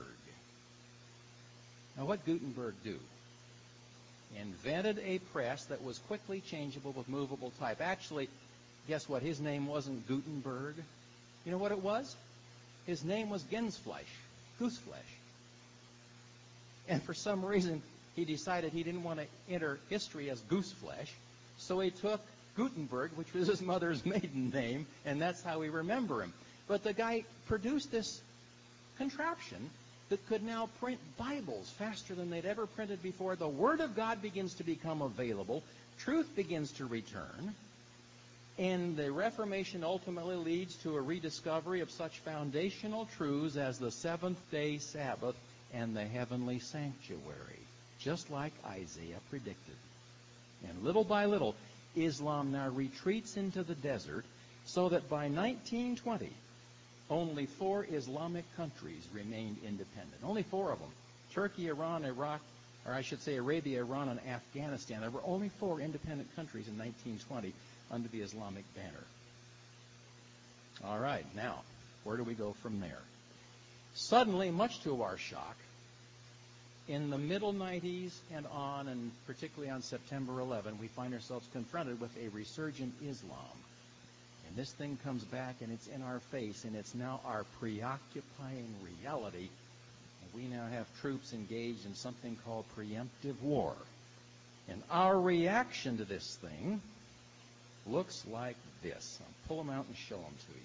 Now, what Gutenberg do? Invented a press that was quickly changeable with movable type. Actually, guess what? His name wasn't Gutenberg. You know what it was? His name was Gensfleisch, gooseflesh. And for some reason, he decided he didn't want to enter history as gooseflesh, so he took Gutenberg, which was his mother's maiden name, and that's how we remember him. But the guy produced this contraption that could now print Bibles faster than they'd ever printed before. The Word of God begins to become available. Truth begins to return. And the Reformation ultimately leads to a rediscovery of such foundational truths as the seventh-day Sabbath and the heavenly sanctuary, just like Isaiah predicted. And little by little, Islam now retreats into the desert, so that by 1920, only 4 Islamic countries remained independent. Only 4 of them. Turkey, Iran, Iraq, or I should say Arabia, Iran, and Afghanistan. There were only 4 independent countries in 1920 under the Islamic banner. All right, now, where do we go from there? Suddenly, much to our shock, in the middle 90s and on, and particularly on September 11, we find ourselves confronted with a resurgent Islam. And this thing comes back, and it's in our face, and it's now our preoccupying reality. And we now have troops engaged in something called preemptive war. And our reaction to this thing looks like this. I'll pull them out and show them to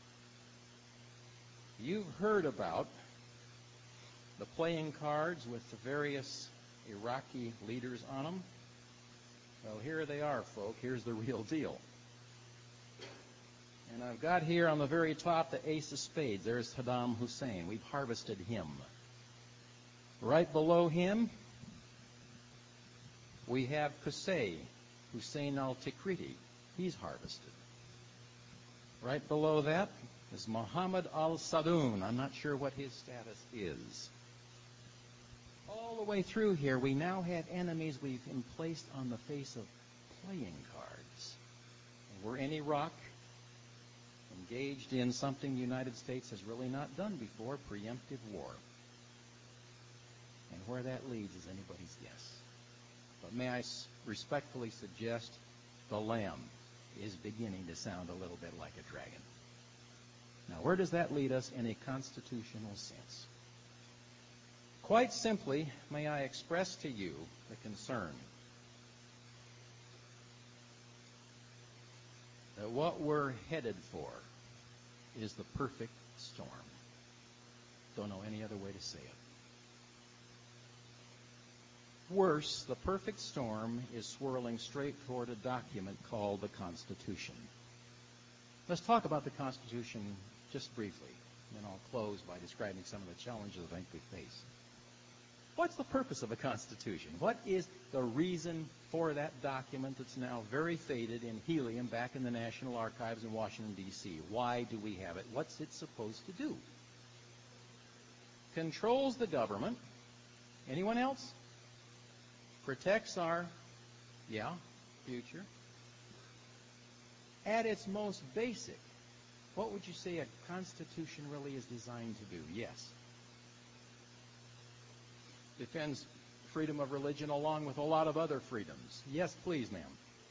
you. You've heard about the playing cards with the various Iraqi leaders on them. Well, here they are, folk. Here's the real deal. And I've got here on the very top the ace of spades. There's Saddam Hussein. We've harvested him. Right below him, we have Qusay, Hussein al-Tikriti. He's harvested. Right below that is Muhammad al-Sadoun. I'm not sure what his status is. All the way through here, we now have enemies we've placed on the face of playing cards. And we're in Iraq, engaged in something the United States has really not done before, preemptive war. And where that leads is anybody's guess. But may I respectfully suggest the lamb is beginning to sound a little bit like a dragon. Now, where does that lead us in a constitutional sense? Quite simply, may I express to you the concern that what we're headed for is the perfect storm. Don't know any other way to say it. Worse, the perfect storm is swirling straight toward a document called the Constitution. Let's talk about the Constitution just briefly, and then I'll close by describing some of the challenges I think we face. What's the purpose of a Constitution? What is the reason for that document that's now very faded in helium back in the National Archives in Washington, D.C.? Why do we have it? What's it supposed to do? Controls the government. Anyone else? Protects our, future. At its most basic, what would you say a Constitution really is designed to do? Yes. Defends freedom of religion along with a lot of other freedoms. Yes, please, ma'am.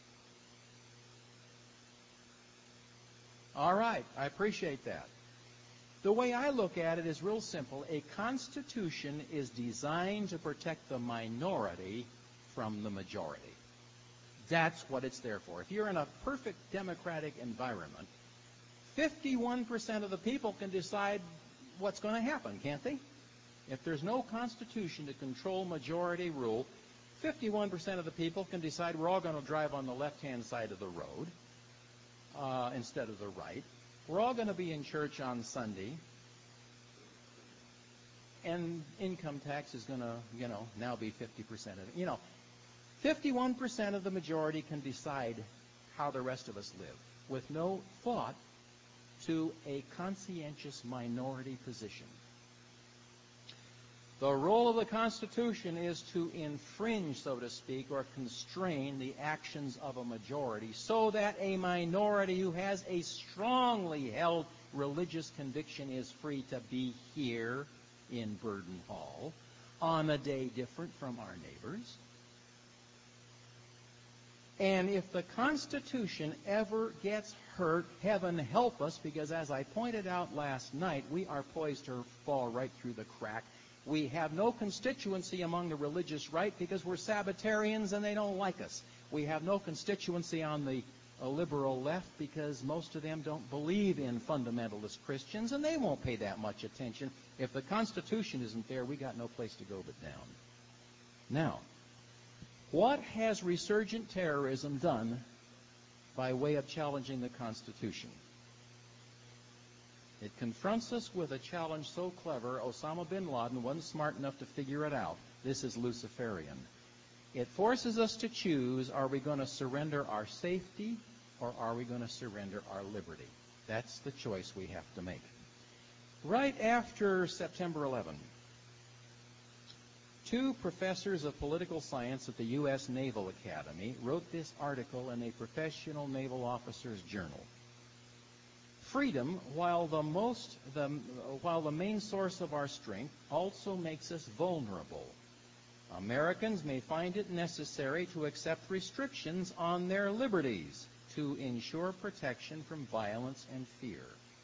All right, I appreciate that. The way I look at it is real simple. A constitution is designed to protect the minority from the majority. That's what it's there for. If you're in a perfect democratic environment, 51% of the people can decide what's going to happen, can't they? If there's no constitution to control majority rule, 51% of the people can decide we're all going to drive on the left-hand side of the road instead of the right. We're all going to be in church on Sunday. And income tax is going to, now be 50% of it. 51% of the majority can decide how the rest of us live with no thought to a conscientious minority position. The role of the Constitution is to infringe, so to speak, or constrain the actions of a majority so that a minority who has a strongly held religious conviction is free to be here in Burden Hall on a day different from our neighbors. And if the Constitution ever gets hurt, heaven help us, because as I pointed out last night, we are poised to fall right through the crack. We have no constituency among the religious right because we're Sabbatarians and they don't like us. We have no constituency on the liberal left because most of them don't believe in fundamentalist Christians and they won't pay that much attention. If the Constitution isn't there, we got no place to go but down. Now, what has resurgent terrorism done by way of challenging the Constitution? It confronts us with a challenge so clever, Osama bin Laden wasn't smart enough to figure it out. This is Luciferian. It forces us to choose, are we going to surrender our safety or are we going to surrender our liberty? That's the choice we have to make. Right after September 11, two professors of political science at the U.S. Naval Academy wrote this article in a professional naval officer's journal. Freedom, while the main source of our strength, also makes us vulnerable. Americans may find it necessary to accept restrictions on their liberties to ensure protection from violence and fear.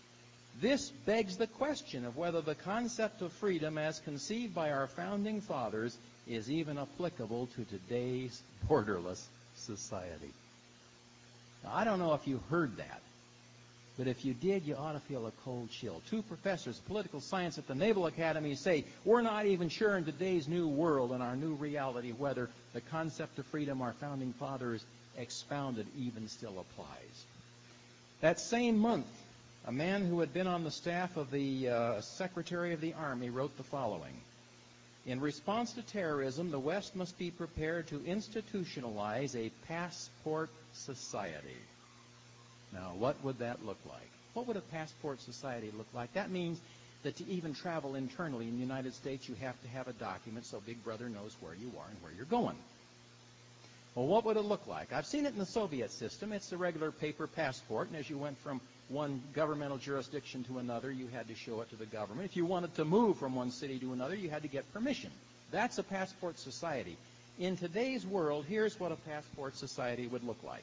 This begs the question of whether the concept of freedom as conceived by our founding fathers is even applicable to today's borderless society. Now, I don't know if you heard that, but if you did, you ought to feel a cold chill. Two professors of political science at the Naval Academy say, we're not even sure in today's new world and our new reality whether the concept of freedom our founding fathers expounded even still applies. That same month, a man who had been on the staff of the Secretary of the Army wrote the following. In response to terrorism, the West must be prepared to institutionalize a passport society. Now, what would that look like? What would a passport society look like? That means that to even travel internally in the United States, you have to have a document so Big Brother knows where you are and where you're going. Well, what would it look like? I've seen it in the Soviet system. It's the regular paper passport, and as you went from one governmental jurisdiction to another, you had to show it to the government. If you wanted to move from one city to another, you had to get permission. That's a passport society. In today's world, here's what a passport society would look like.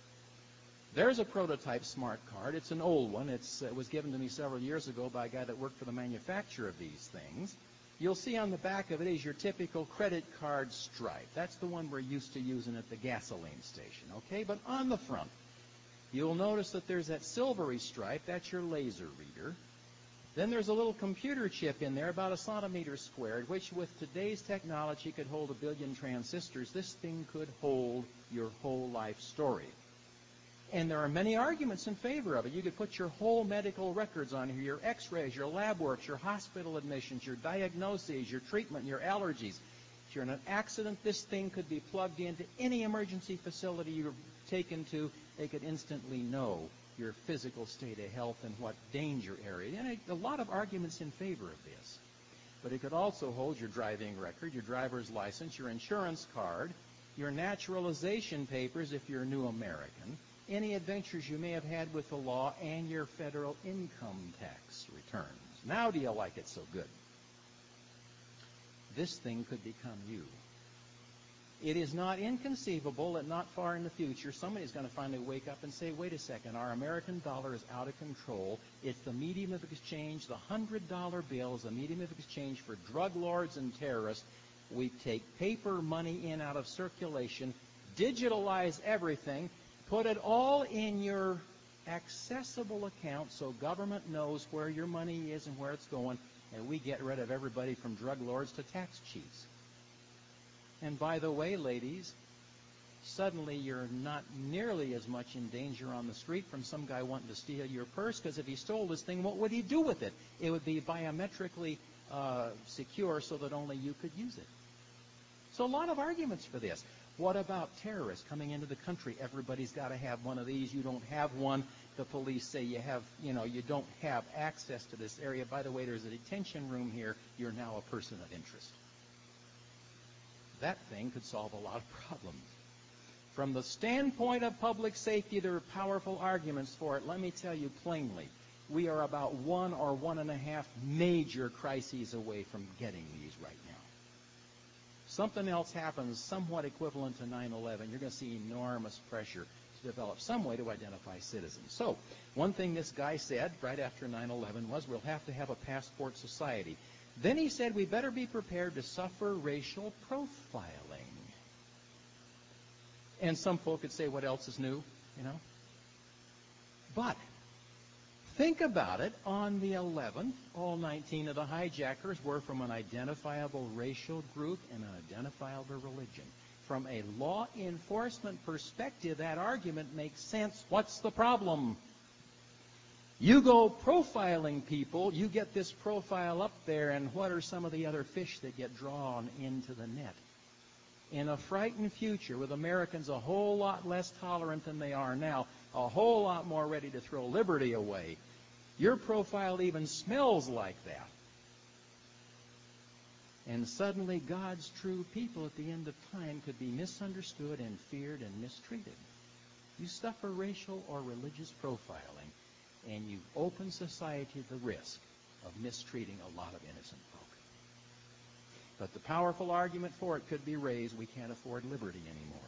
There's a prototype smart card. It's an old one. It was given to me several years ago by a guy that worked for the manufacturer of these things. You'll see on the back of it is your typical credit card stripe. That's the one we're used to using at the gasoline station, okay? But on the front, you'll notice that there's that silvery stripe. That's your laser reader. Then there's a little computer chip in there, about a centimeter squared, which with today's technology could hold 1 billion transistors. This thing could hold your whole life story. And there are many arguments in favor of it. You could put your whole medical records on here, your x-rays, your lab works, your hospital admissions, your diagnoses, your treatment, your allergies. If you're in an accident, this thing could be plugged into any emergency facility you're taken to. They could instantly know your physical state of health and what danger area. And a lot of arguments in favor of this. But it could also hold your driving record, your driver's license, your insurance card, your naturalization papers if you're a new American, any adventures you may have had with the law, and your federal income tax returns. Now do you like it so good? This thing could become you. It is not inconceivable that not far in the future, somebody's going to finally wake up and say, wait a second, our American dollar is out of control. It's the medium of exchange. The $100 bill is the medium of exchange for drug lords and terrorists. We take paper money in out of circulation, digitalize everything, put it all in your accessible account so government knows where your money is and where it's going, and we get rid of everybody from drug lords to tax cheats. And by the way, ladies, suddenly you're not nearly as much in danger on the street from some guy wanting to steal your purse, because if he stole this thing, what would he do with it? It would be biometrically secure so that only you could use it. So a lot of arguments for this. What about terrorists coming into the country? Everybody's got to have one of these. You don't have one. The police say you don't have access to this area. By the way, there's a detention room here. You're now a person of interest. That thing could solve a lot of problems. From the standpoint of public safety, there are powerful arguments for it. Let me tell you plainly, we are about 1 or 1.5 major crises away from getting these right now. Something else happens somewhat equivalent to 9/11. You're going to see enormous pressure to develop some way to identify citizens. So one thing this guy said right after 9/11 was, we'll have to have a passport society. Then he said we better be prepared to suffer racial profiling. And some folk could say, what else is new? But think about it. On the 11th, all 19 of the hijackers were from an identifiable racial group and an identifiable religion. From a law enforcement perspective, that argument makes sense. What's the problem? You go profiling people, you get this profile up there, and what are some of the other fish that get drawn into the net? In a frightened future, with Americans a whole lot less tolerant than they are now, a whole lot more ready to throw liberty away, your profile even smells like that. And suddenly God's true people at the end of time could be misunderstood and feared and mistreated. You suffer racial or religious profiling, and you open society to the risk of mistreating a lot of innocent folk. But the powerful argument for it could be raised, we can't afford liberty anymore.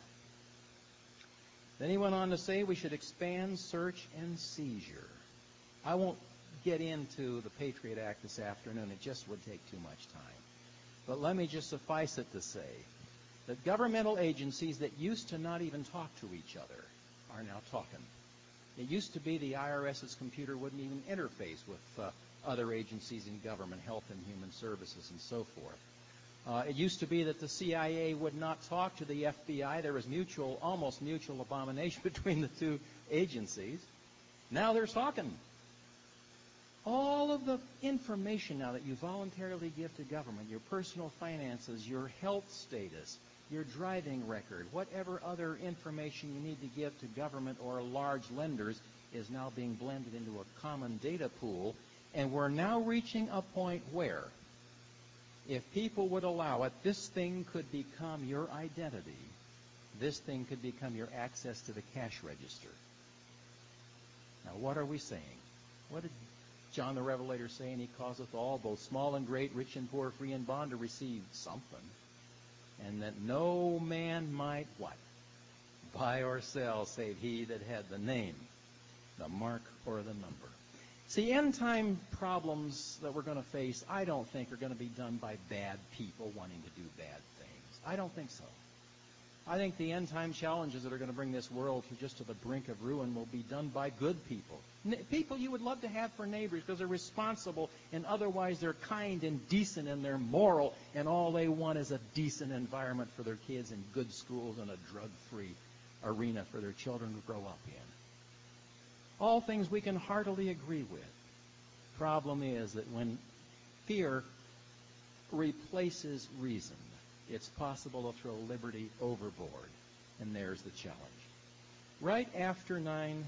Then he went on to say we should expand search and seizure. I won't get into the Patriot Act this afternoon. It just would take too much time. But let me just suffice it to say that governmental agencies that used to not even talk to each other are now talking. It used to be the IRS's computer wouldn't even interface with other agencies in government, health and human services and so forth. It used to be that the CIA would not talk to the FBI. There was almost mutual abomination between the two agencies. Now they're talking. All of the information now that you voluntarily give to government, your personal finances, your health status, your driving record, whatever other information you need to give to government or large lenders is now being blended into a common data pool. And we're now reaching a point where, if people would allow it, this thing could become your identity. This thing could become your access to the cash register. Now, what are we saying? What did John the Revelator say? And he causeth all, both small and great, rich and poor, free and bond, to receive something. And that no man might what? Buy or sell, save he that had the name, the mark, or the number. See, end-time problems that we're going to face, I don't think are going to be done by bad people wanting to do bad things. I don't think so. I think the end-time challenges that are going to bring this world to the brink of ruin will be done by good people. People you would love to have for neighbors because they're responsible and otherwise they're kind and decent and they're moral, and all they want is a decent environment for their kids and good schools and a drug-free arena for their children to grow up in. All things we can heartily agree with. Problem is that when fear replaces reason, it's possible to throw liberty overboard. And there's the challenge. Right after 9/11,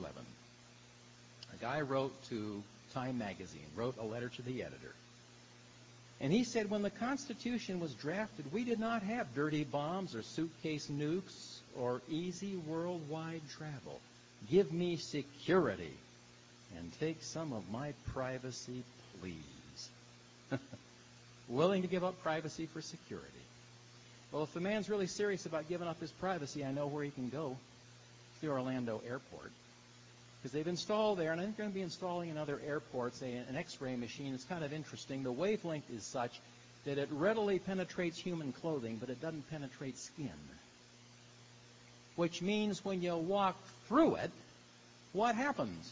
a guy wrote to Time magazine, wrote a letter to the editor. And he said, when the Constitution was drafted, we did not have dirty bombs or suitcase nukes or easy worldwide travel. Give me security and take some of my privacy, please. Willing to give up privacy for security. Well, if the man's really serious about giving up his privacy, I know where he can go. It's the Orlando airport. Because they've installed there, and they're going to be installing in other airports, an X-ray machine. It's kind of interesting. The wavelength is such that it readily penetrates human clothing, but it doesn't penetrate skin. Which means when you walk through it, what happens?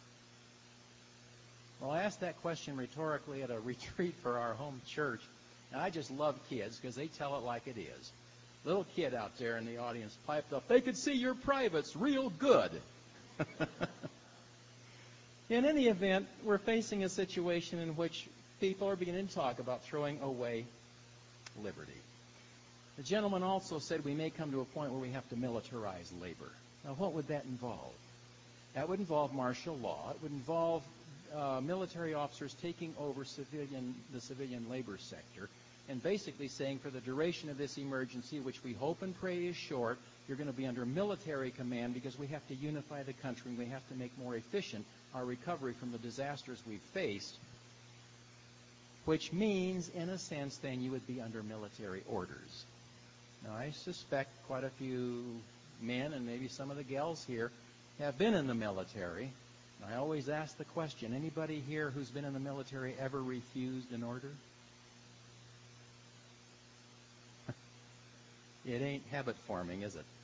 Well, I asked that question rhetorically at a retreat for our home church, and I just love kids because they tell it like it is. Little kid out there in the audience piped up, "They could see your privates real good." In any event, we're facing a situation in which people are beginning to talk about throwing away liberty. The gentleman also said we may come to a point where we have to militarize labor. Now, what would that involve? That would involve martial law. It would involve military officers taking over the civilian labor sector and basically saying for the duration of this emergency, which we hope and pray is short, you're going to be under military command because we have to unify the country and we have to make more efficient our recovery from the disasters we've faced, which means, in a sense, then you would be under military orders. Now, I suspect quite a few men and maybe some of the gals here have been in the military. I always ask the question, anybody here who's been in the military ever refused an order? It ain't habit forming, is it?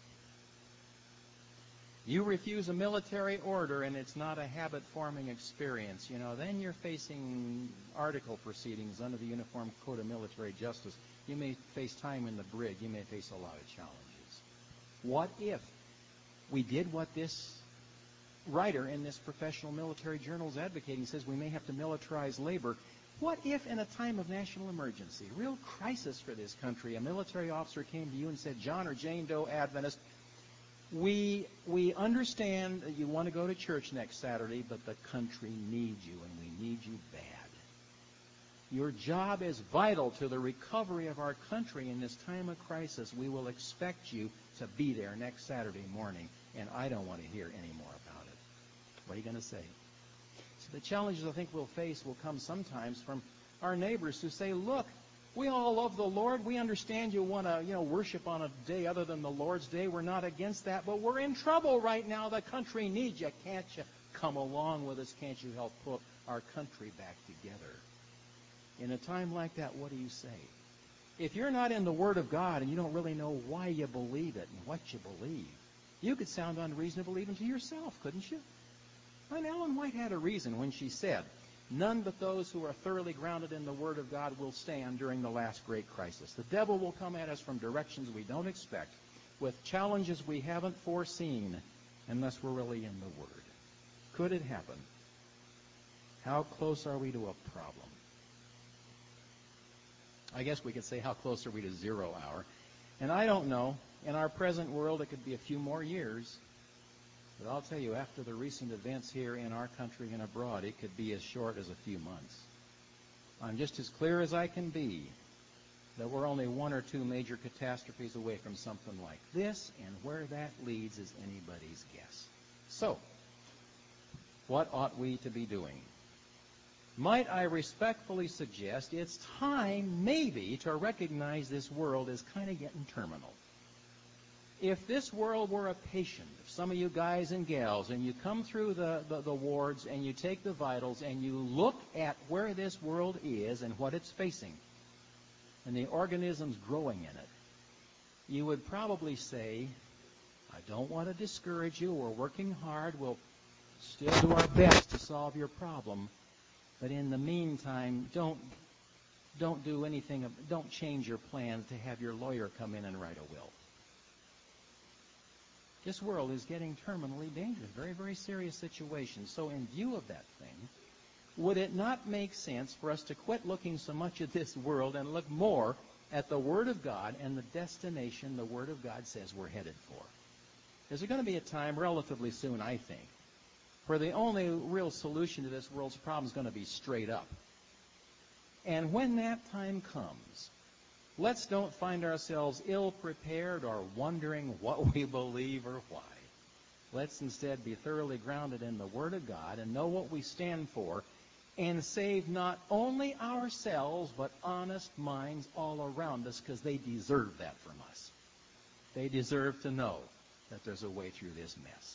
You refuse a military order and it's not a habit forming experience, then you're facing article proceedings under the Uniform Code of Military Justice. You may face time in the brig. You may face a lot of challenges. What if we did what this writer in this professional military journal is advocating, says we may have to militarize labor? What if in a time of national emergency, real crisis for this country, a military officer came to you and said, "John or Jane Doe Adventist, we understand that you want to go to church next Saturday, but the country needs you, and we need you bad. Your job is vital to the recovery of our country in this time of crisis. We will expect you to be there next Saturday morning, and I don't want to hear any more about it." What are you going to say? So the challenges I think we'll face will come sometimes from our neighbors who say, "Look, we all love the Lord. We understand you want to, worship on a day other than the Lord's Day. We're not against that, but we're in trouble right now. The country needs you. Can't you come along with us? Can't you help put our country back together?" In a time like that, what do you say? If you're not in the Word of God and you don't really know why you believe it and what you believe, you could sound unreasonable even to yourself, couldn't you? And Ellen White had a reason when she said, "None but those who are thoroughly grounded in the Word of God will stand during the last great crisis. The devil will come at us from directions we don't expect, with challenges we haven't foreseen, unless we're really in the Word." Could it happen? How close are we to a problem? I guess we could say, how close are we to 0 hour? And I don't know. In our present world, it could be a few more years. But I'll tell you, after the recent events here in our country and abroad, it could be as short as a few months. I'm just as clear as I can be that we're only one or two major catastrophes away from something like this, and where that leads is anybody's guess. So, what ought we to be doing? Might I respectfully suggest it's time maybe to recognize this world is kind of getting terminal. If this world were a patient, if some of you guys and gals, and you come through the wards and you take the vitals and you look at where this world is and what it's facing and the organisms growing in it, you would probably say, "I don't want to discourage you. We're working hard. We'll still do our best to solve your problem. But in the meantime, don't do anything. Don't change your plan to have your lawyer come in and write a will." This world is getting terminally dangerous, very, very serious situation. So in view of that thing, would it not make sense for us to quit looking so much at this world and look more at the Word of God and the destination the Word of God says we're headed for? There's going to be a time relatively soon, I think, where the only real solution to this world's problem is going to be straight up. And when that time comes, let's don't find ourselves ill-prepared or wondering what we believe or why. Let's instead be thoroughly grounded in the Word of God and know what we stand for and save not only ourselves but honest minds all around us, because they deserve that from us. They deserve to know that there's a way through this mess.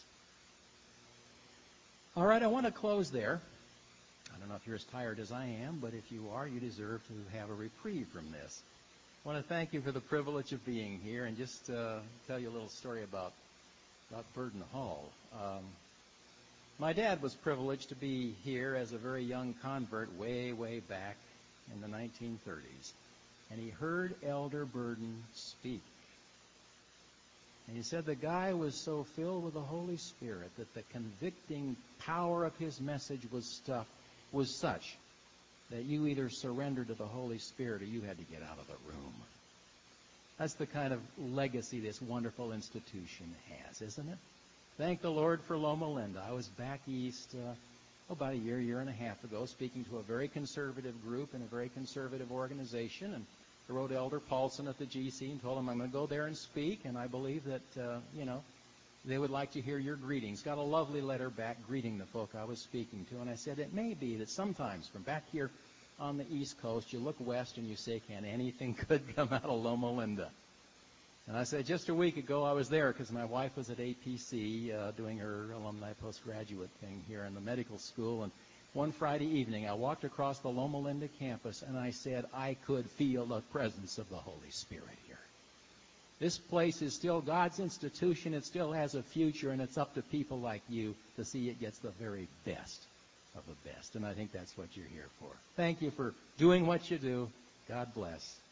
All right, I want to close there. I don't know if you're as tired as I am, but if you are, you deserve to have a reprieve from this. I want to thank you for the privilege of being here and just tell you a little story about Burden Hall. My dad was privileged to be here as a very young convert way, way back in the 1930s. And he heard Elder Burden speak. And he said the guy was so filled with the Holy Spirit that the convicting power of his message was such that you either surrendered to the Holy Spirit or you had to get out of the room. That's the kind of legacy this wonderful institution has, isn't it? Thank the Lord for Loma Linda. I was back east about a year and a half ago, speaking to a very conservative group in a very conservative organization, and I wrote Elder Paulson at the GC and told him I'm going to go there and speak, and I believe that, they would like to hear your greetings. Got a lovely letter back greeting the folk I was speaking to, and I said it may be that sometimes from back here on the East Coast, you look west and you say, can anything good come out of Loma Linda? And I said, just a week ago I was there because my wife was at APC doing her alumni postgraduate thing here in the medical school. And one Friday evening I walked across the Loma Linda campus and I said, I could feel the presence of the Holy Spirit here. This place is still God's institution. It still has a future, and it's up to people like you to see it gets the very best of the best. And I think that's what you're here for. Thank you for doing what you do. God bless.